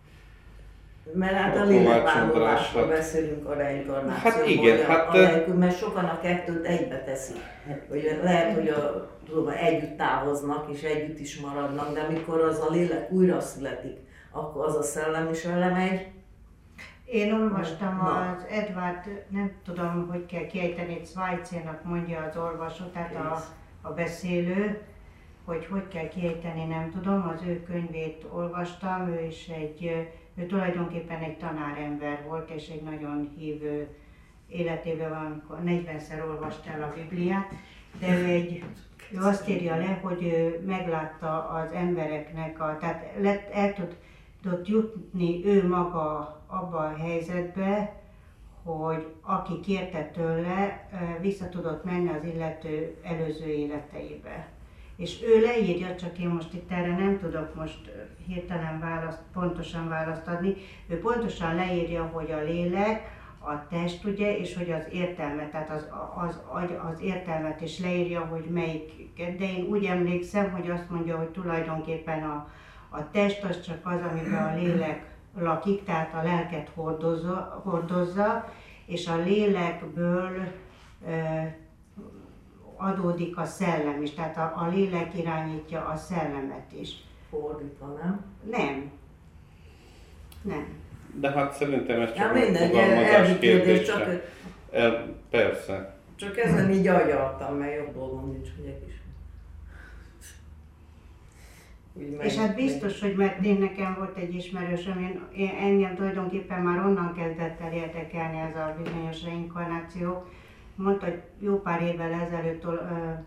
Mert hát a lélekvándorlásról beszélünk, a reinkarnációból, hát igen, hát, a lelkünk, mert sokan a kettőt egybe teszik. Hogy lehet, hogy a, tudom, együtt távoznak és együtt is maradnak, de amikor az a lélek újra születik, akkor az a szellem is lemegy. Én olvastam Na. az Edward, nem tudom, hogy kell kiejteni, Zweigének mondja az olvasó, tehát a, a beszélő, hogy hogy kell kiejteni, nem tudom, az ő könyvét olvastam, ő is egy, ő tulajdonképpen egy tanárember volt, és egy nagyon hívő életében van, amikor negyvenszer olvasta el a Bibliát, de ő, egy, ő azt írja le, hogy ő meglátta az embereknek, a, tehát lett, el tudott jutni ő maga abba a helyzetbe, hogy aki kérte tőle, vissza tudott menni az illető előző életeibe. És ő leírja, csak én most itt erre nem tudok most hirtelen választ, pontosan választ adni, ő pontosan leírja, hogy a lélek, a test, ugye, és hogy az értelmet, tehát az, az, az, az értelmet is leírja, hogy melyik, de én úgy emlékszem, hogy azt mondja, hogy tulajdonképpen a, a test az csak az, amiben a lélek lakik, tehát a lelket hordozza, hordozza és a lélekből e, adódik a szellem is, tehát a, a lélek irányítja a szellemet is. Fordítva, nem? Nem. Nem. De hát szerintem ez csak ja, egy mindegy, fogalmazás kérdése. Csak, El, persze. Csak ezen így agyaltam, mert jobb dolgom nincs, hogy egy kis... Meg, és hát biztos, hogy mert én nekem volt egy ismerősöm, én, én, engem tulajdonképpen már onnan kezdett el érdekelni ez a bizonyos reinkarnáció. Mondta, hogy jó pár évvel ezelőtt ö, ö,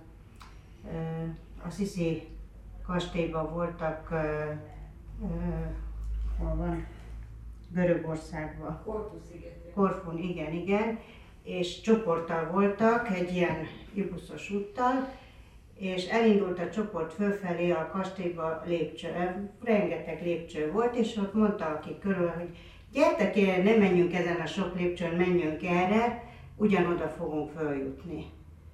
a Sziszi kastélyban voltak, ö, ö, hol van? Görögországban. Korfun, igen, igen. És csoporttal voltak, egy ilyen ibuszos úttal, és elindult a csoport fölfelé a kastélyba lépcső, rengeteg lépcső volt, és ott mondta aki körül, hogy gyertek, ne menjünk ezen a sok lépcsőn, menjünk erre, ugyanoda fogunk följutni.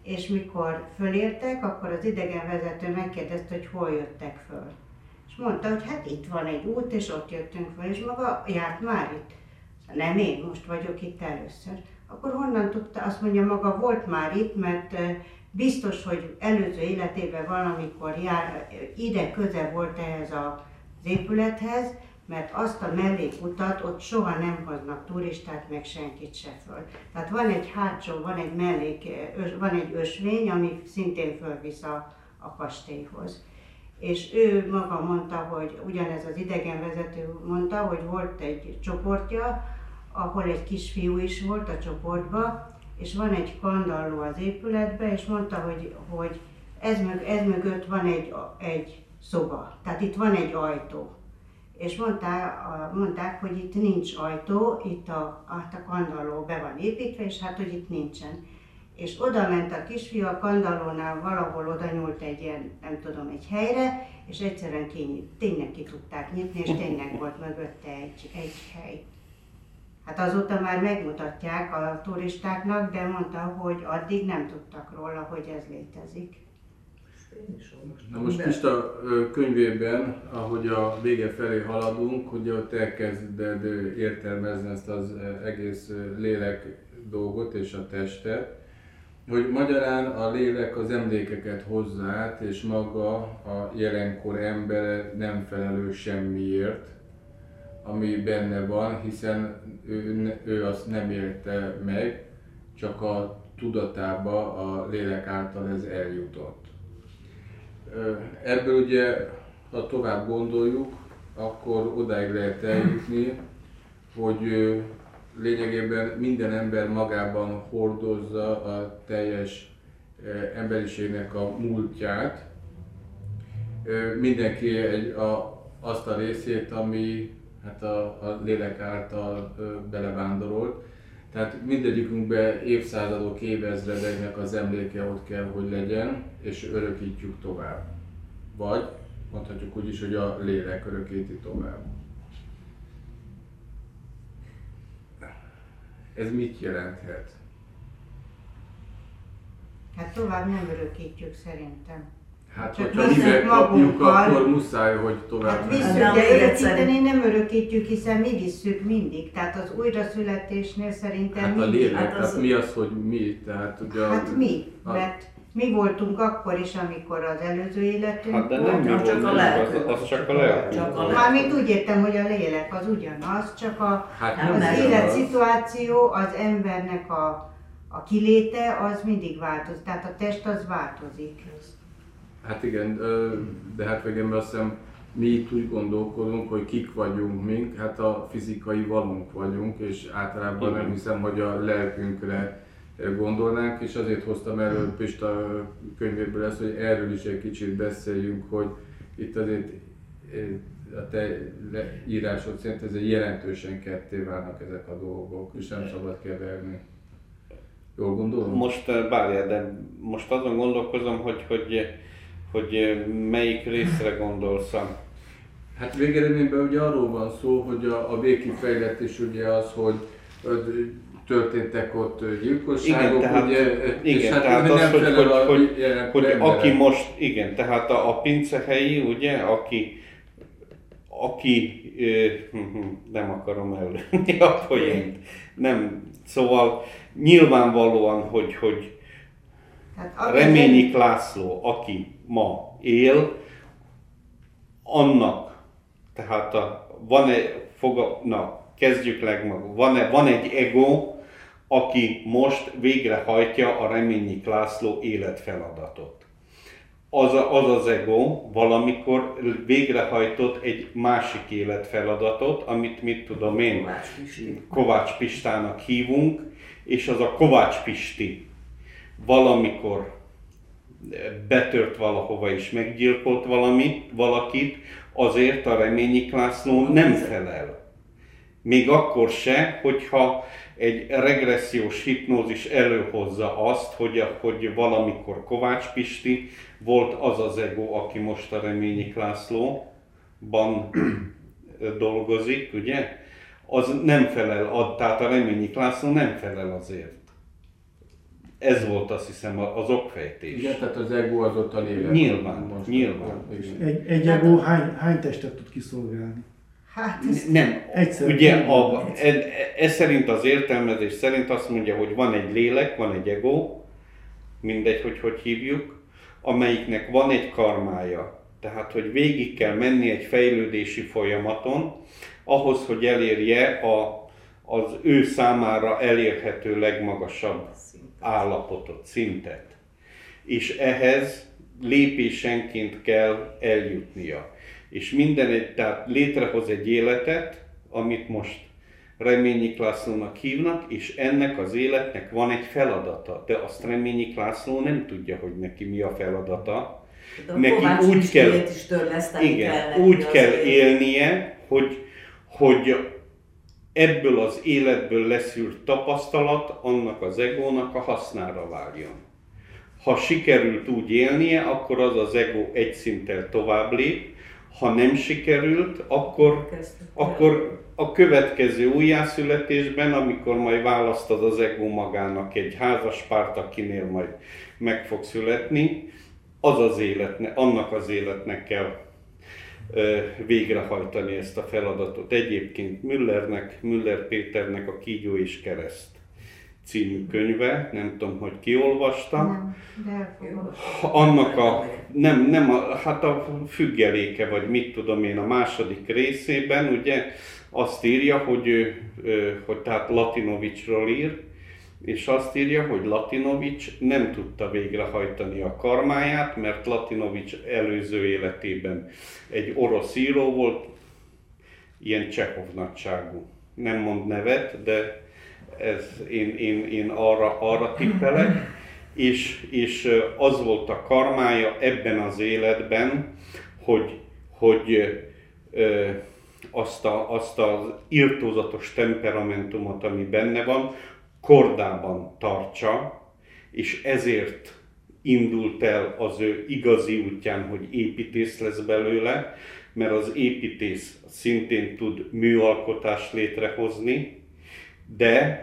és mikor fölértek, akkor az idegenvezető megkérdezte, hogy hol jöttek föl. És mondta, hogy hát itt van egy út, és ott jöttünk föl, és maga járt már itt. Nem, én most vagyok itt először. Akkor honnan tudta? Azt mondja, maga volt már itt, mert biztos, hogy előző életében valamikor jár, ide köze volt ehhez az épülethez, mert azt a mellékutat ott soha nem hoznak turistát, meg senkit se föl. Tehát van egy hátsó, van egy mellék, van egy ösvény, ami szintén fölvisz a, a kastélyhoz. És ő maga mondta, hogy ugyanez az idegenvezető mondta, hogy volt egy csoportja, ahol egy kisfiú is volt a csoportban, és van egy kandalló az épületben, és mondta, hogy, hogy ez, mög, ez mögött van egy, egy szoba, tehát itt van egy ajtó. És mondták, mondták, hogy itt nincs ajtó, itt a, a kandalló be van építve, és hát, hogy itt nincsen. És oda ment a kisfiú, a kandallónál valahol oda nyúlt egy ilyen, nem tudom, egy helyre, és egyszerűen kinyit, tényleg ki tudták nyitni, és tényleg volt mögötte egy, egy hely. Hát azóta már megmutatják a turistáknak, de mondta, hogy addig nem tudtak róla, hogy ez létezik. Na most Pista könyvében, ahogy a vége felé haladunk, ugye ott elkezded értelmezni ezt az egész lélek dolgot és a testet, hogy magyarán a lélek az emlékeket hozza át, és maga a jelenkor embere nem felelős semmiért, ami benne van, hiszen ő, ő azt nem élte meg, csak a tudatába a lélek által ez eljutott. Ebből ugye, ha tovább gondoljuk, akkor odáig lehet eljutni, hogy lényegében minden ember magában hordozza a teljes emberiségnek a múltját. Mindenki egy, a, azt a részét, ami hát a, a lélek által belevándorolt. Tehát mindegyikünkben évszázadok, évezredeknek az emléke ott kell, hogy legyen, és örökítjük tovább. Vagy mondhatjuk úgy is, hogy a lélek örökíti tovább. Ez mit jelenthet? Hát tovább nem örökítjük szerintem. Hát, csak hogyha mivel kapjuk, magunkkal, akkor muszáj, hogy tovább. Hát visszük, de örökíteni nem örökítjük, hiszen mi visszük mindig. Tehát az újraszületésnél szerintem hát a mindig. lélek, Hát, az... mi az, hogy mi? Tehát, ugye, hát mi, a... mert mi voltunk akkor is, amikor az előző életünk Hát de volt. nem mi csak voltunk, a lelkünk. az, az csak a lelkünk. Csak a volt. Mármint úgy értem, hogy a lélek az ugyanaz, csak a, Hát nem az nem életszituáció, az embernek a, a kiléte az mindig változik, tehát a test az változik. Hát igen, de hát végén azt hiszem, mi itt úgy gondolkodunk, hogy kik vagyunk mink, hát a fizikai valunk vagyunk, és általában nem hiszem, hogy a lelkünkre gondolnánk, és azért hoztam elő Pista könyvéből ezt, hogy erről is egy kicsit beszéljünk, hogy itt azért a te írásod szerint ez jelentősen ketté válnak ezek a dolgok, és nem szabad keverni. Jól gondolom? Most várjál, de most azon gondolkozom, hogy, hogy, hogy melyik részre gondolsz. Hát végeredményben ugye arról van szó, hogy a, a végkifejletés ugye az, hogy történtek ott gyilkosságok, igen, tehát, ugye, igen, és hát tehát az, hogy, hogy, a, hogy, hogy aki emberek. most, igen, tehát a, a pincehelyi, ugye, aki, aki nem akarom előni a poént, nem, szóval nyilvánvalóan, hogy, hogy Tehát Reményik László, aki ma él, annak, tehát a, van egy, foga, na, kezdjük legmaga, van, van egy ego, aki most végrehajtja a Reményik László életfeladatot. Az, a, az az ego valamikor végrehajtott egy másik életfeladatot, amit mit tudom én, Kovács Pisti. Kovács Pistának hívunk, és az a Kovács Pisti valamikor betört valahova és meggyilkolt valamit, valakit, azért a Reményik László nem felel. Még akkor se, hogyha egy regressziós hipnózis előhozza azt, hogy, hogy valamikor Kovács Pisti volt az az ego, aki most a Reményik Lászlóban dolgozik, ugye? Az nem felel, tehát a Reményik László nem felel azért. Ez volt azt hiszem az okfejtés. Igen, tehát az ego az ott a lélek. Nyilván, Most nyilván. Egy, egy ego hány, hány testet tud kiszolgálni? Hát ez Nem, Egyszer. ugye a, ez, ez szerint az értelmezés szerint azt mondja, hogy van egy lélek, van egy ego, mindegy, hogy hogy hívjuk, amelyiknek van egy karmája. Tehát, hogy végig kell menni egy fejlődési folyamaton, ahhoz, hogy elérje a, az ő számára elérhető legmagasabb állapotot, szintet. És ehhez lépésenként kell eljutnia. És minden egy, tehát létrehoz egy életet, amit most Reményik Lászlónak hívnak, és ennek az életnek van egy feladata. De azt Reményik László nem tudja, hogy neki mi a feladata. De a Neki Kovács úgy Pistét kell, is törleszteni igen, kell úgy neki kell azért. élnie, hogy, hogy ebből az életből leszűrt tapasztalat annak az egónak a hasznára váljon. Ha sikerült úgy élnie, akkor az az ego egy szinttel tovább lép, ha nem sikerült, akkor, akkor a következő újjászületésben, amikor majd választod az ego magának egy házaspárt, akinél majd meg fog születni, az az életnek, annak az életnek kell ö, végrehajtani ezt a feladatot. Egyébként Müllernek, Müller Péternek a Kígyó és Kereszt című könyve, nem tudom, hogy ki olvasta. nem, de elfogom. Annak a, nem, nem a, hát a függeléke, vagy mit tudom én, a második részében ugye azt írja, hogy, ő, hogy tehát Latinovicsról ír, és azt írja, hogy Latinovics nem tudta végrehajtani a karmáját, mert Latinovics előző életében egy orosz író volt, ilyen Csehov nagyságú. Nem mond nevet, de ez, én, én, én arra, arra tippelek, és, és az volt a karmája ebben az életben, hogy, hogy ö, azt, a, azt az irtózatos temperamentumot, ami benne van, kordában tartsa, és ezért indult el az ő igazi útján, hogy építész lesz belőle, mert az építész szintén tud műalkotást létrehozni, de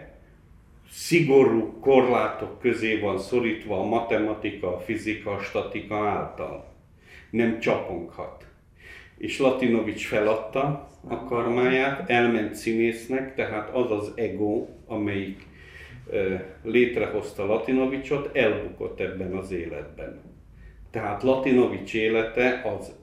szigorú korlátok közé van szorítva a matematika, a fizika, a statika által. Nem csaponghat. És Latinovics feladta a karmáját, elment színésznek, tehát az az ego, amelyik ö, létrehozta Latinovicsot, elbukott ebben az életben. Tehát Latinovics élete az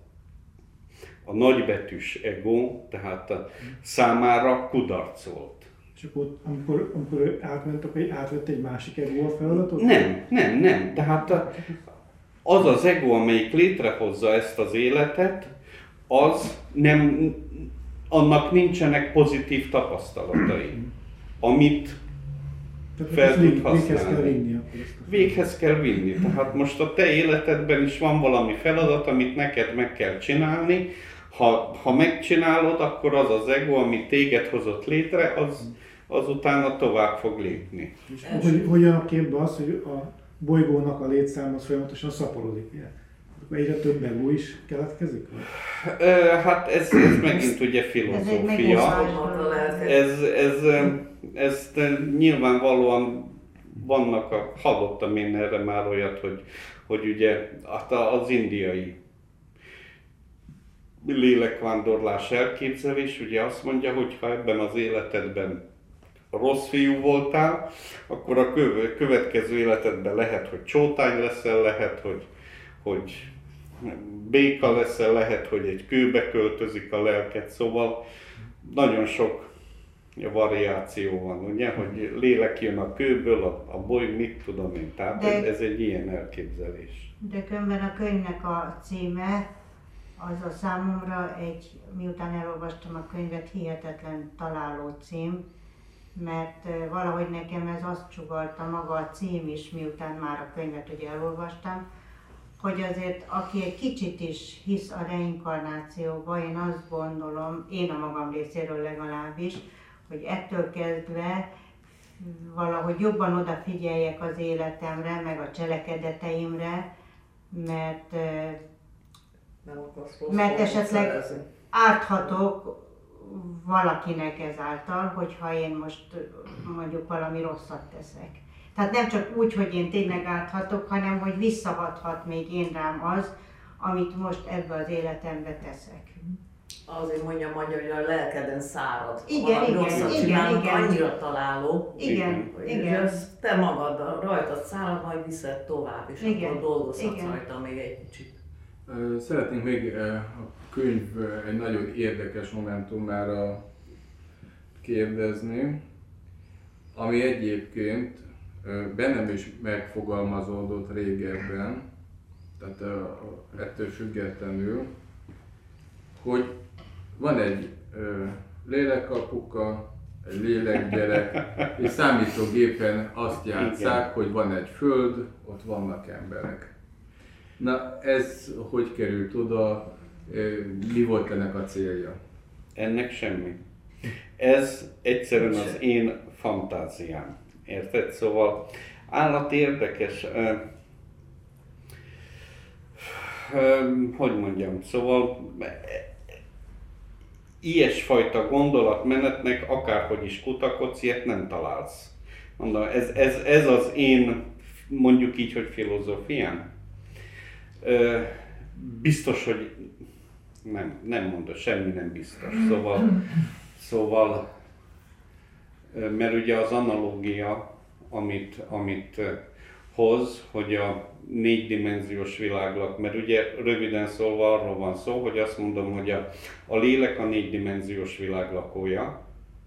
a nagybetűs ego, tehát a számára kudarc volt. És akkor, amikor, amikor ő átment, akkor átvett egy másik ego a feladatot? Nem, nem, nem. Tehát az az ego, amelyik létrehozza ezt az életet, az nem, annak nincsenek pozitív tapasztalatai, amit fel tud használni. Véghez kell vinni akkor ezt a Véghez kell vinni. Tehát most a te életedben is van valami feladat, amit neked meg kell csinálni. Ha, ha megcsinálod, akkor az az ego, ami téged hozott létre, az, az utána tovább fog lépni. És hogy, hogyan a képbe az, hogy a bolygónak a létszám az folyamatosan szaporodik, ugye? Akkor egyre több ego is keletkezik? Ö, hát ez, ez megint ugye filozófia. Ez, ez, ez, ez nyilvánvalóan vannak, a, hallottam én erre már olyat, hogy, hogy ugye hát az indiai lélekvándorlás elképzelés, ugye azt mondja, hogy ha ebben az életedben rossz fiú voltál, akkor a következő életedben lehet, hogy csótány leszel, lehet, hogy, hogy béka leszel, lehet, hogy egy kőbe költözik a lelked, szóval nagyon sok variáció van, ugye, hogy lélek jön a kőből, a, a boly, mit tudom én, tehát de, ez, ez egy ilyen elképzelés. De különben a könyvnek a címe, az a számomra egy, miután elolvastam a könyvet, hihetetlen találó cím, mert valahogy nekem ez azt csugalta maga a cím is, miután már a könyvet ugye elolvastam, hogy azért aki egy kicsit is hisz a reinkarnációba, én azt gondolom, én a magam részéről legalábbis, hogy ettől kezdve valahogy jobban odafigyeljek az életemre, meg a cselekedeteimre, mert mert esetleg árthatok valakinek ezáltal, hogyha én most mondjuk valami rosszat teszek. Tehát nem csak úgy, hogy én tényleg áthatok, hanem hogy visszahathat még én rám az, amit most ebbe az életembe teszek. Azért mondja magyar, hogy a lelkeden szárad. Igen, Valami igen, rosszat igen, csinálunk, igen. annyira találó, Igen, hogy igen. ez te magad rajtad szárad, majd viszed tovább, és Igen, akkor dolgozhatsz igen. rajta még egy kicsit. Ö, Szeretnénk még ö, a könyv ö, egy nagyon érdekes momentumára kérdezni, ami egyébként ö, bennem is megfogalmazódott régebben, tehát ö, ettől függetlenül, hogy van egy ö, lélekapuka, egy lélekgyerek, és számítógépen azt játsszák, Igen. hogy van egy föld, ott vannak emberek. Na ez hogy került oda, ö, mi volt ennek a célja? Ennek semmi. Ez egyszerűen az én fantáziám. Érted? Szóval állat érdekes. Ö, ö, hogy mondjam? Szóval ilyesfajta gondolatmenetnek akárhogy is kutakodsz, ilyet nem találsz. Mondom, ez, ez, ez az én, mondjuk így, hogy filozófiám. Ö, biztos, hogy nem, nem mondom, semmi nem biztos. Szóval, szóval ö, mert ugye az analógia, amit, amit ö, hoz, hogy a négydimenziós világnak, mert ugye röviden szólva arról van szó, hogy azt mondom, hogy a, a lélek a négydimenziós világ lakója,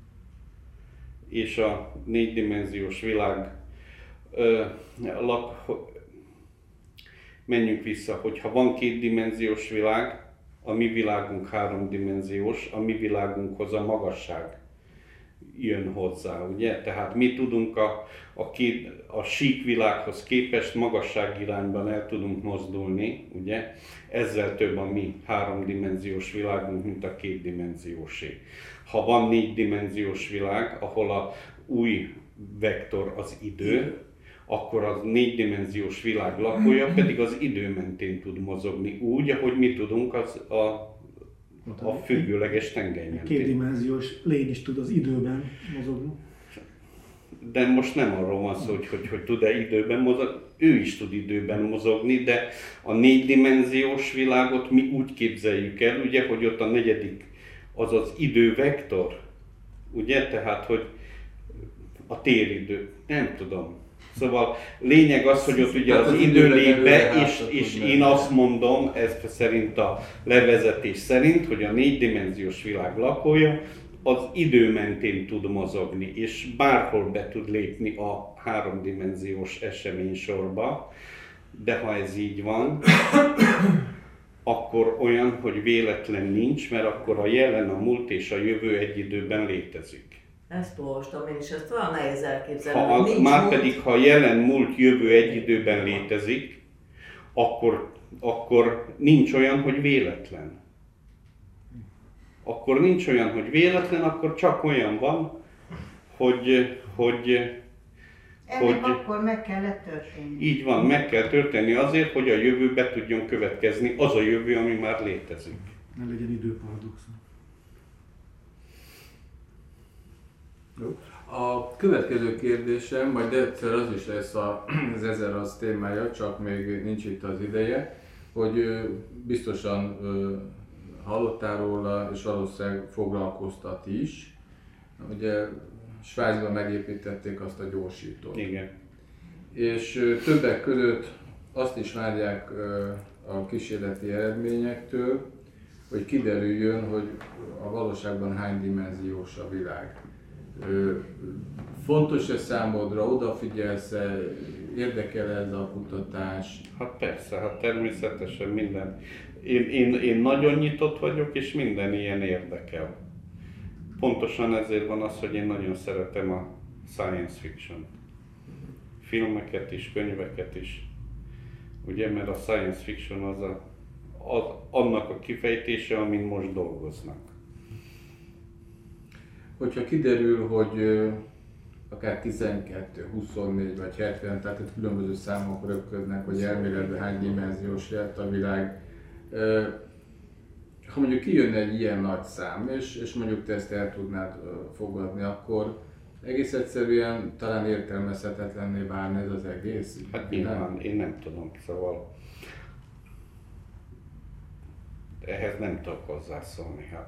és a négydimenziós világ ö, lak, menjünk vissza, hogyha van kétdimenziós világ, a mi világunk háromdimenziós, a mi világunkhoz a magasság jön hozzá, ugye? Tehát mi tudunk a, a, két, a sík világhoz képest magasság irányban el tudunk mozdulni, ugye? Ezzel több a mi háromdimenziós világunk, mint a kétdimenziósé. Ha van négydimenziós világ, ahol a új vektor az idő, akkor az négydimenziós világ lakója pedig az idő mentén tud mozogni úgy, ahogy mi tudunk az a a függőleges tengely mentén. Kétdimenziós lény is tud az időben mozogni. De most nem arról van szó, hogy, hogy, hogy tud-e időben mozogni, ő is tud időben mozogni, de a négydimenziós világot mi úgy képzeljük el, ugye, hogy ott a negyedik az az idővektor, ugye, tehát, hogy a téridő, nem tudom. Szóval lényeg az, hogy ott ugye az idő lép be, és, és én azt mondom, ez szerint a levezetés szerint, hogy a négydimenziós világ lakója az idő mentén tud mozogni, és bárhol be tud lépni a háromdimenziós eseménysorba, de ha ez így van, akkor olyan, hogy véletlen nincs, mert akkor a jelen, a múlt és a jövő egy időben létezik. Ezt olvastam én is, ezt olyan nehéz elképzelni. Ha a, már múlt. Pedig, ha jelen, múlt, jövő egy időben létezik, akkor, akkor nincs olyan, hogy véletlen. Akkor nincs olyan, hogy véletlen, akkor csak olyan van, hogy, hogy, Ennek hogy akkor meg kellett történni. így van, meg kell történni azért, hogy a jövőbe tudjon következni az a jövő, ami már létezik. Ne legyen időparadoxon. A következő kérdésem, majd egyszer az is lesz az ezer az témája, csak még nincs itt az ideje, hogy biztosan hallottál róla, és valószínűleg foglalkoztat is. Ugye Svájcban megépítették azt a gyorsítót. Igen. És többek között azt is várják a kísérleti eredményektől, hogy kiderüljön, hogy a valóságban hány dimenziós a világ. Fontos-e számodra, odafigyelsz-e, érdekel ez a kutatás? Hát persze, hát természetesen minden. Én, én, én nagyon nyitott vagyok, és minden ilyen érdekel. Pontosan ezért van az, hogy én nagyon szeretem a science fiction. Filmeket is, könyveket is. Ugye, mert a science fiction az, a, az annak a kifejtése, amin most dolgoznak. Hogyha kiderül, hogy akár tizenkettő, huszonnégy vagy hetven, tehát itt különböző számok röpködnek, hogy elméletben hány dimenziós lehet a világ. Ha mondjuk kijönne egy ilyen nagy szám, és, és mondjuk te ezt el tudnád fogadni, akkor egész egyszerűen talán értelmezhetetlenné válni ez az egész. Hát nyilván, én nem tudom, szóval ehhez nem tudok hozzászólni. Hát.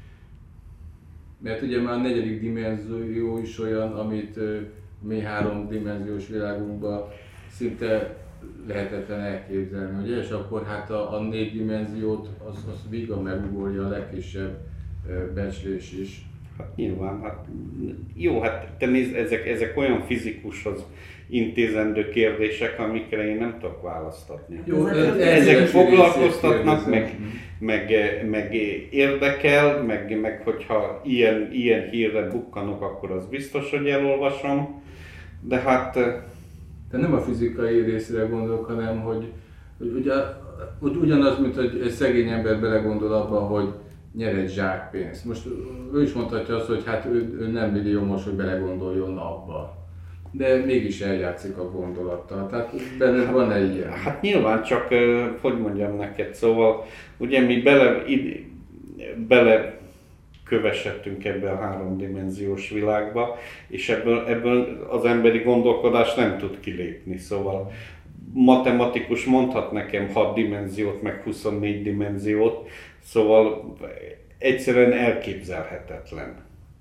Mert ugye már a negyedik dimenzió is olyan, amit ö, mi háromdimenziós világunkban szinte lehetetlen elképzelni, ugye? És akkor hát a, a négy dimenziót az, az vígan megugorja a legkisebb ö, becslés is. Hát nyilván, hát jó, hát te nézd, ezek, ezek olyan fizikushoz intézendő kérdések, amikre én nem tudok választ adni. Jó, ezek ezek foglalkoztatnak, meg, meg, meg érdekel, meg, meg hogyha ilyen, ilyen hírre bukkanok, akkor az biztos, hogy elolvasom, de hát... De nem a fizikai részre gondolok, hanem hogy, hogy ugye, hogy ugyanaz, mint hogy egy szegény ember belegondol abba, hogy nyer egy zsákpénzt. Most ő is mondhatja azt, hogy hát ő, ő nem milliómos, hogy belegondoljon abba. De mégis eljátszik a gondolattal. Tehát benned van egy ilyen. Hát nyilván csak, hogy mondjam neked, szóval ugye mi bele, id, bele kövesedtünk ebbe a háromdimenziós világba, és ebből, ebből az emberi gondolkodás nem tud kilépni. Szóval matematikus mondhat nekem hat dimenziót, meg huszonnégy dimenziót, szóval egyszerűen elképzelhetetlen.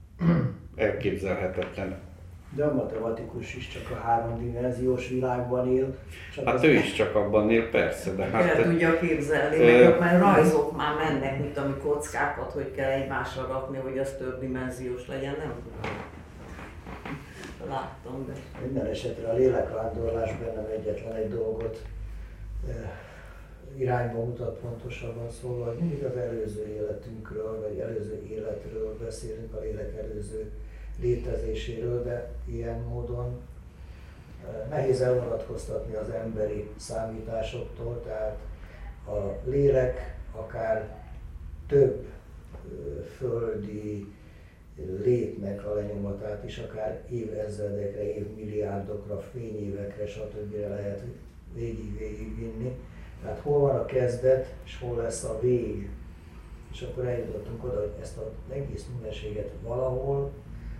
Elképzelhetetlen. De a matematikus is csak a háromdimenziós világban él. Csak Hát az... ő is csak abban él, persze, de hát... El tudja képzelni, meg már rajzok már mennek, mint ami kockákat, hogy kell egymásra rakni, hogy az több dimenziós legyen, nem tudom. Láttam, de... Minden esetre a lélekvándorlás bennem egyetlen egy dolgot eh, irányba mutat pontosabban szólva, hogy mindig az előző életünkről, vagy előző életről beszélünk, a lélek előző létezéséről, de ilyen módon nehéz elvonatkoztatni az emberi számításoktól, tehát a lélek akár több földi létnek a lenyomatát is, akár évezredekre, évmilliárdokra, fényévekre, stb. Lehet végig-végig vinni. Tehát hol van a kezdet, és hol lesz a vég. És akkor eljutottunk oda, hogy ezt az egész mindenséget valahol,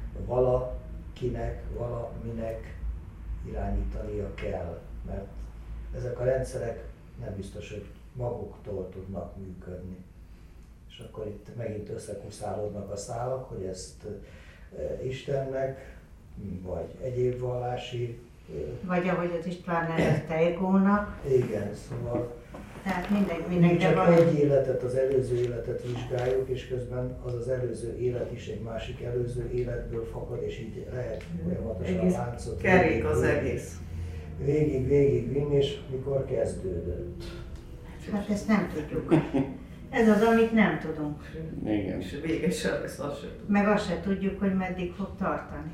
valakinek, valaminek irányítania kell, mert ezek a rendszerek nem biztos, hogy maguktól tudnak működni. És akkor itt megint összekuszálódnak a szálak, hogy ezt e, Istennek, vagy egyéb vallási... E, vagy ahogy az István nevezte, egónak. Igen, szóval... Tehát mindegy, Mi mindegy, csak van... egy életet, az előző életet vizsgáljuk, és közben az az előző élet is egy másik előző életből fakad, és így lehet folyamatosan a láncot kerék az egész. Végig, végig vinni, és mikor kezdődött. Hát ezt nem tudjuk. Ez az, amit nem tudunk. Igen. És végesen lesz, azt sem tudjuk. Meg azt se tudjuk, hogy meddig fog tartani.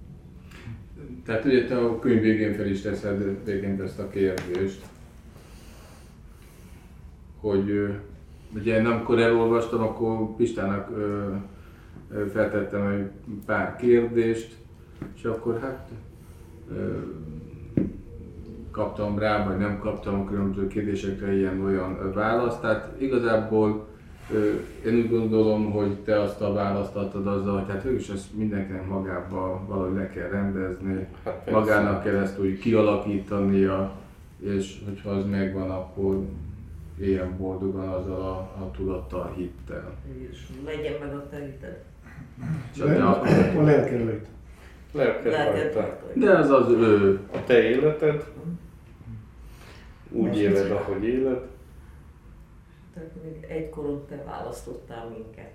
Tehát ugye te a könyv végén fel is teszed végén ezt a kérdést, hogy ugye én amikor elolvastam, akkor Pistának ö, ö, feltettem egy pár kérdést, és akkor hát ö, kaptam rá, vagy nem kaptam a különböző kérdésekre ilyen-olyan választ. Tehát igazából ö, én úgy gondolom, hogy te azt a választ adtad azzal, hogy hát is ezt mindenkinek magába valahogy le kell rendezni, Hát magának kell ezt úgy kialakítania, és hogyha az megvan, akkor éljen boldogan azzal a, a tudattal, hittel. És legyen meg a te hited. Le, a, a lelke rajta. Lelked rajta. De ez az ő. A te életed, úgy Most éled, ez- ahogy éled. Tehát még egykoron te választottál minket.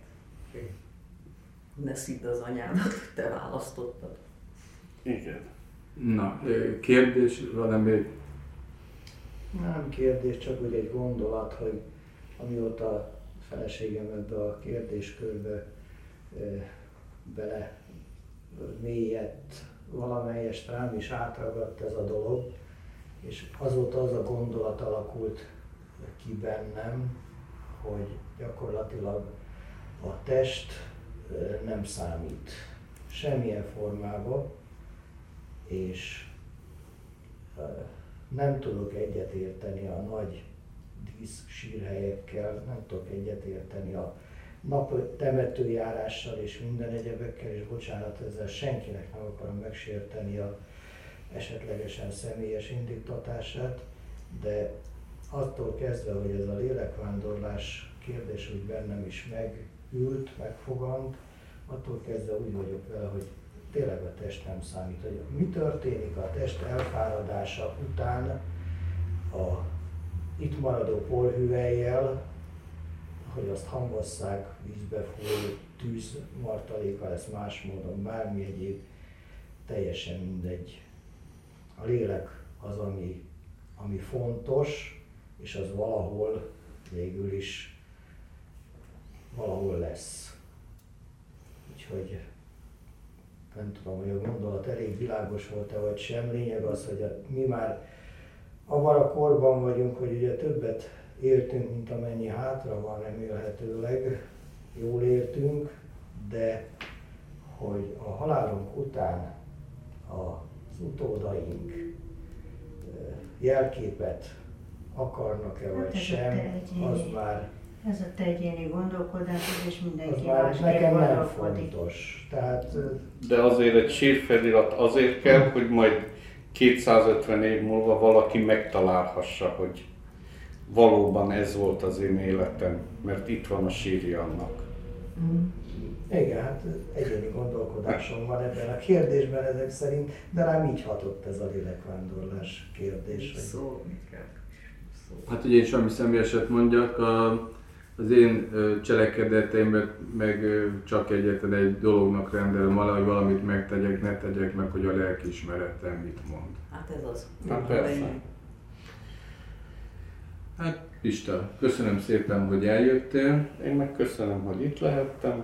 Ne szidd az anyádat, hogy te választottad. Igen. Na, ö, kérdés van még? Nem kérdés, csak úgy egy gondolat, hogy amióta a feleségem ebbe a kérdéskörbe e, bele mélyedt, valamelyest rám is átragadt ez a dolog, és azóta az a gondolat alakult ki bennem, hogy gyakorlatilag a test e, nem számít semmilyen formában, és e, nem tudok egyetérteni a nagy díszsírhelyekkel, nem tudok egyetérteni a nap temetőjárással és minden egyebekkel, és bocsánat, ezzel senkinek nem akarom megsérteni a esetlegesen személyes indítatását, de attól kezdve, hogy ez a lélekvándorlás kérdés úgy bennem is megült, megfogant, attól kezdve úgy vagyok vele, hogy tényleg a test nem számít. Hogy mi történik a test elfáradása után a itt maradó porhüvellyel, hogy azt hangosszák, vízbe folyó tűz martaléka lesz más módon, bármi egyéb, teljesen mindegy. A lélek az, ami, ami fontos, és az valahol végül is valahol lesz. Úgyhogy nem tudom, hogy a gondolat elég világos volt-e vagy sem. Lényeg az, hogy a, mi már abban a korban vagyunk, hogy ugye többet értünk, mint amennyi hátra van remélhetőleg, jól értünk, de hogy a halálunk után az utódaink jelképet akarnak-e vagy Hát ez sem, egyéni, az már, ez a te egyéni gondolkodásod, és az mindenki már másképp nekem nem gondolkodik. fontos. Tehát, De azért egy sírfelirat azért kell, hogy majd kétszázötven év múlva valaki megtalálhassa, hogy valóban ez volt az én életem, mert itt van a sírja annak. igen, hát egyéni gondolkodásom van ebben a kérdésben ezek szerint, de rám így hatott ez a lélekvándorlás kérdés. Hogy... Szólni kell. Hát ugye én semmi személyeset mondjak, a, az én ö, cselekedeteimben meg ö, csak egyetlen egy dolognak rendelem, hogy valamit megtegyek, ne tegyek meg, hogy a lelkiismeretem mit mond. Hát ez az. Hát persze. Hát Pista, köszönöm szépen, hogy eljöttél. Én meg köszönöm, hogy itt lehettem.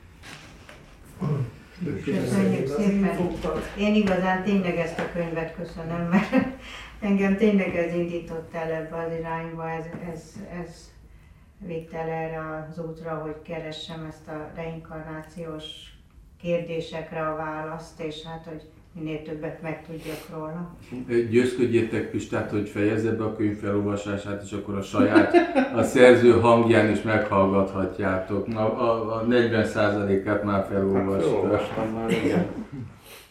Köszönjük szépen. Én igazán tényleg ezt a könyvet köszönöm, mert engem tényleg ez indított el ebbe az irányba, ez, ez, ez vitt el erre az útra, hogy keressem ezt a reinkarnációs kérdésekre a választ, és hát, hogy minél többet megtudjak róla. Győzködjétek Pistát, hogy fejezze be a könyv felolvasását, és akkor a saját, a szerző hangján is meghallgathatjátok. A, a, a negyven százalékát már Hát felolvasta. felolvastam már, igen.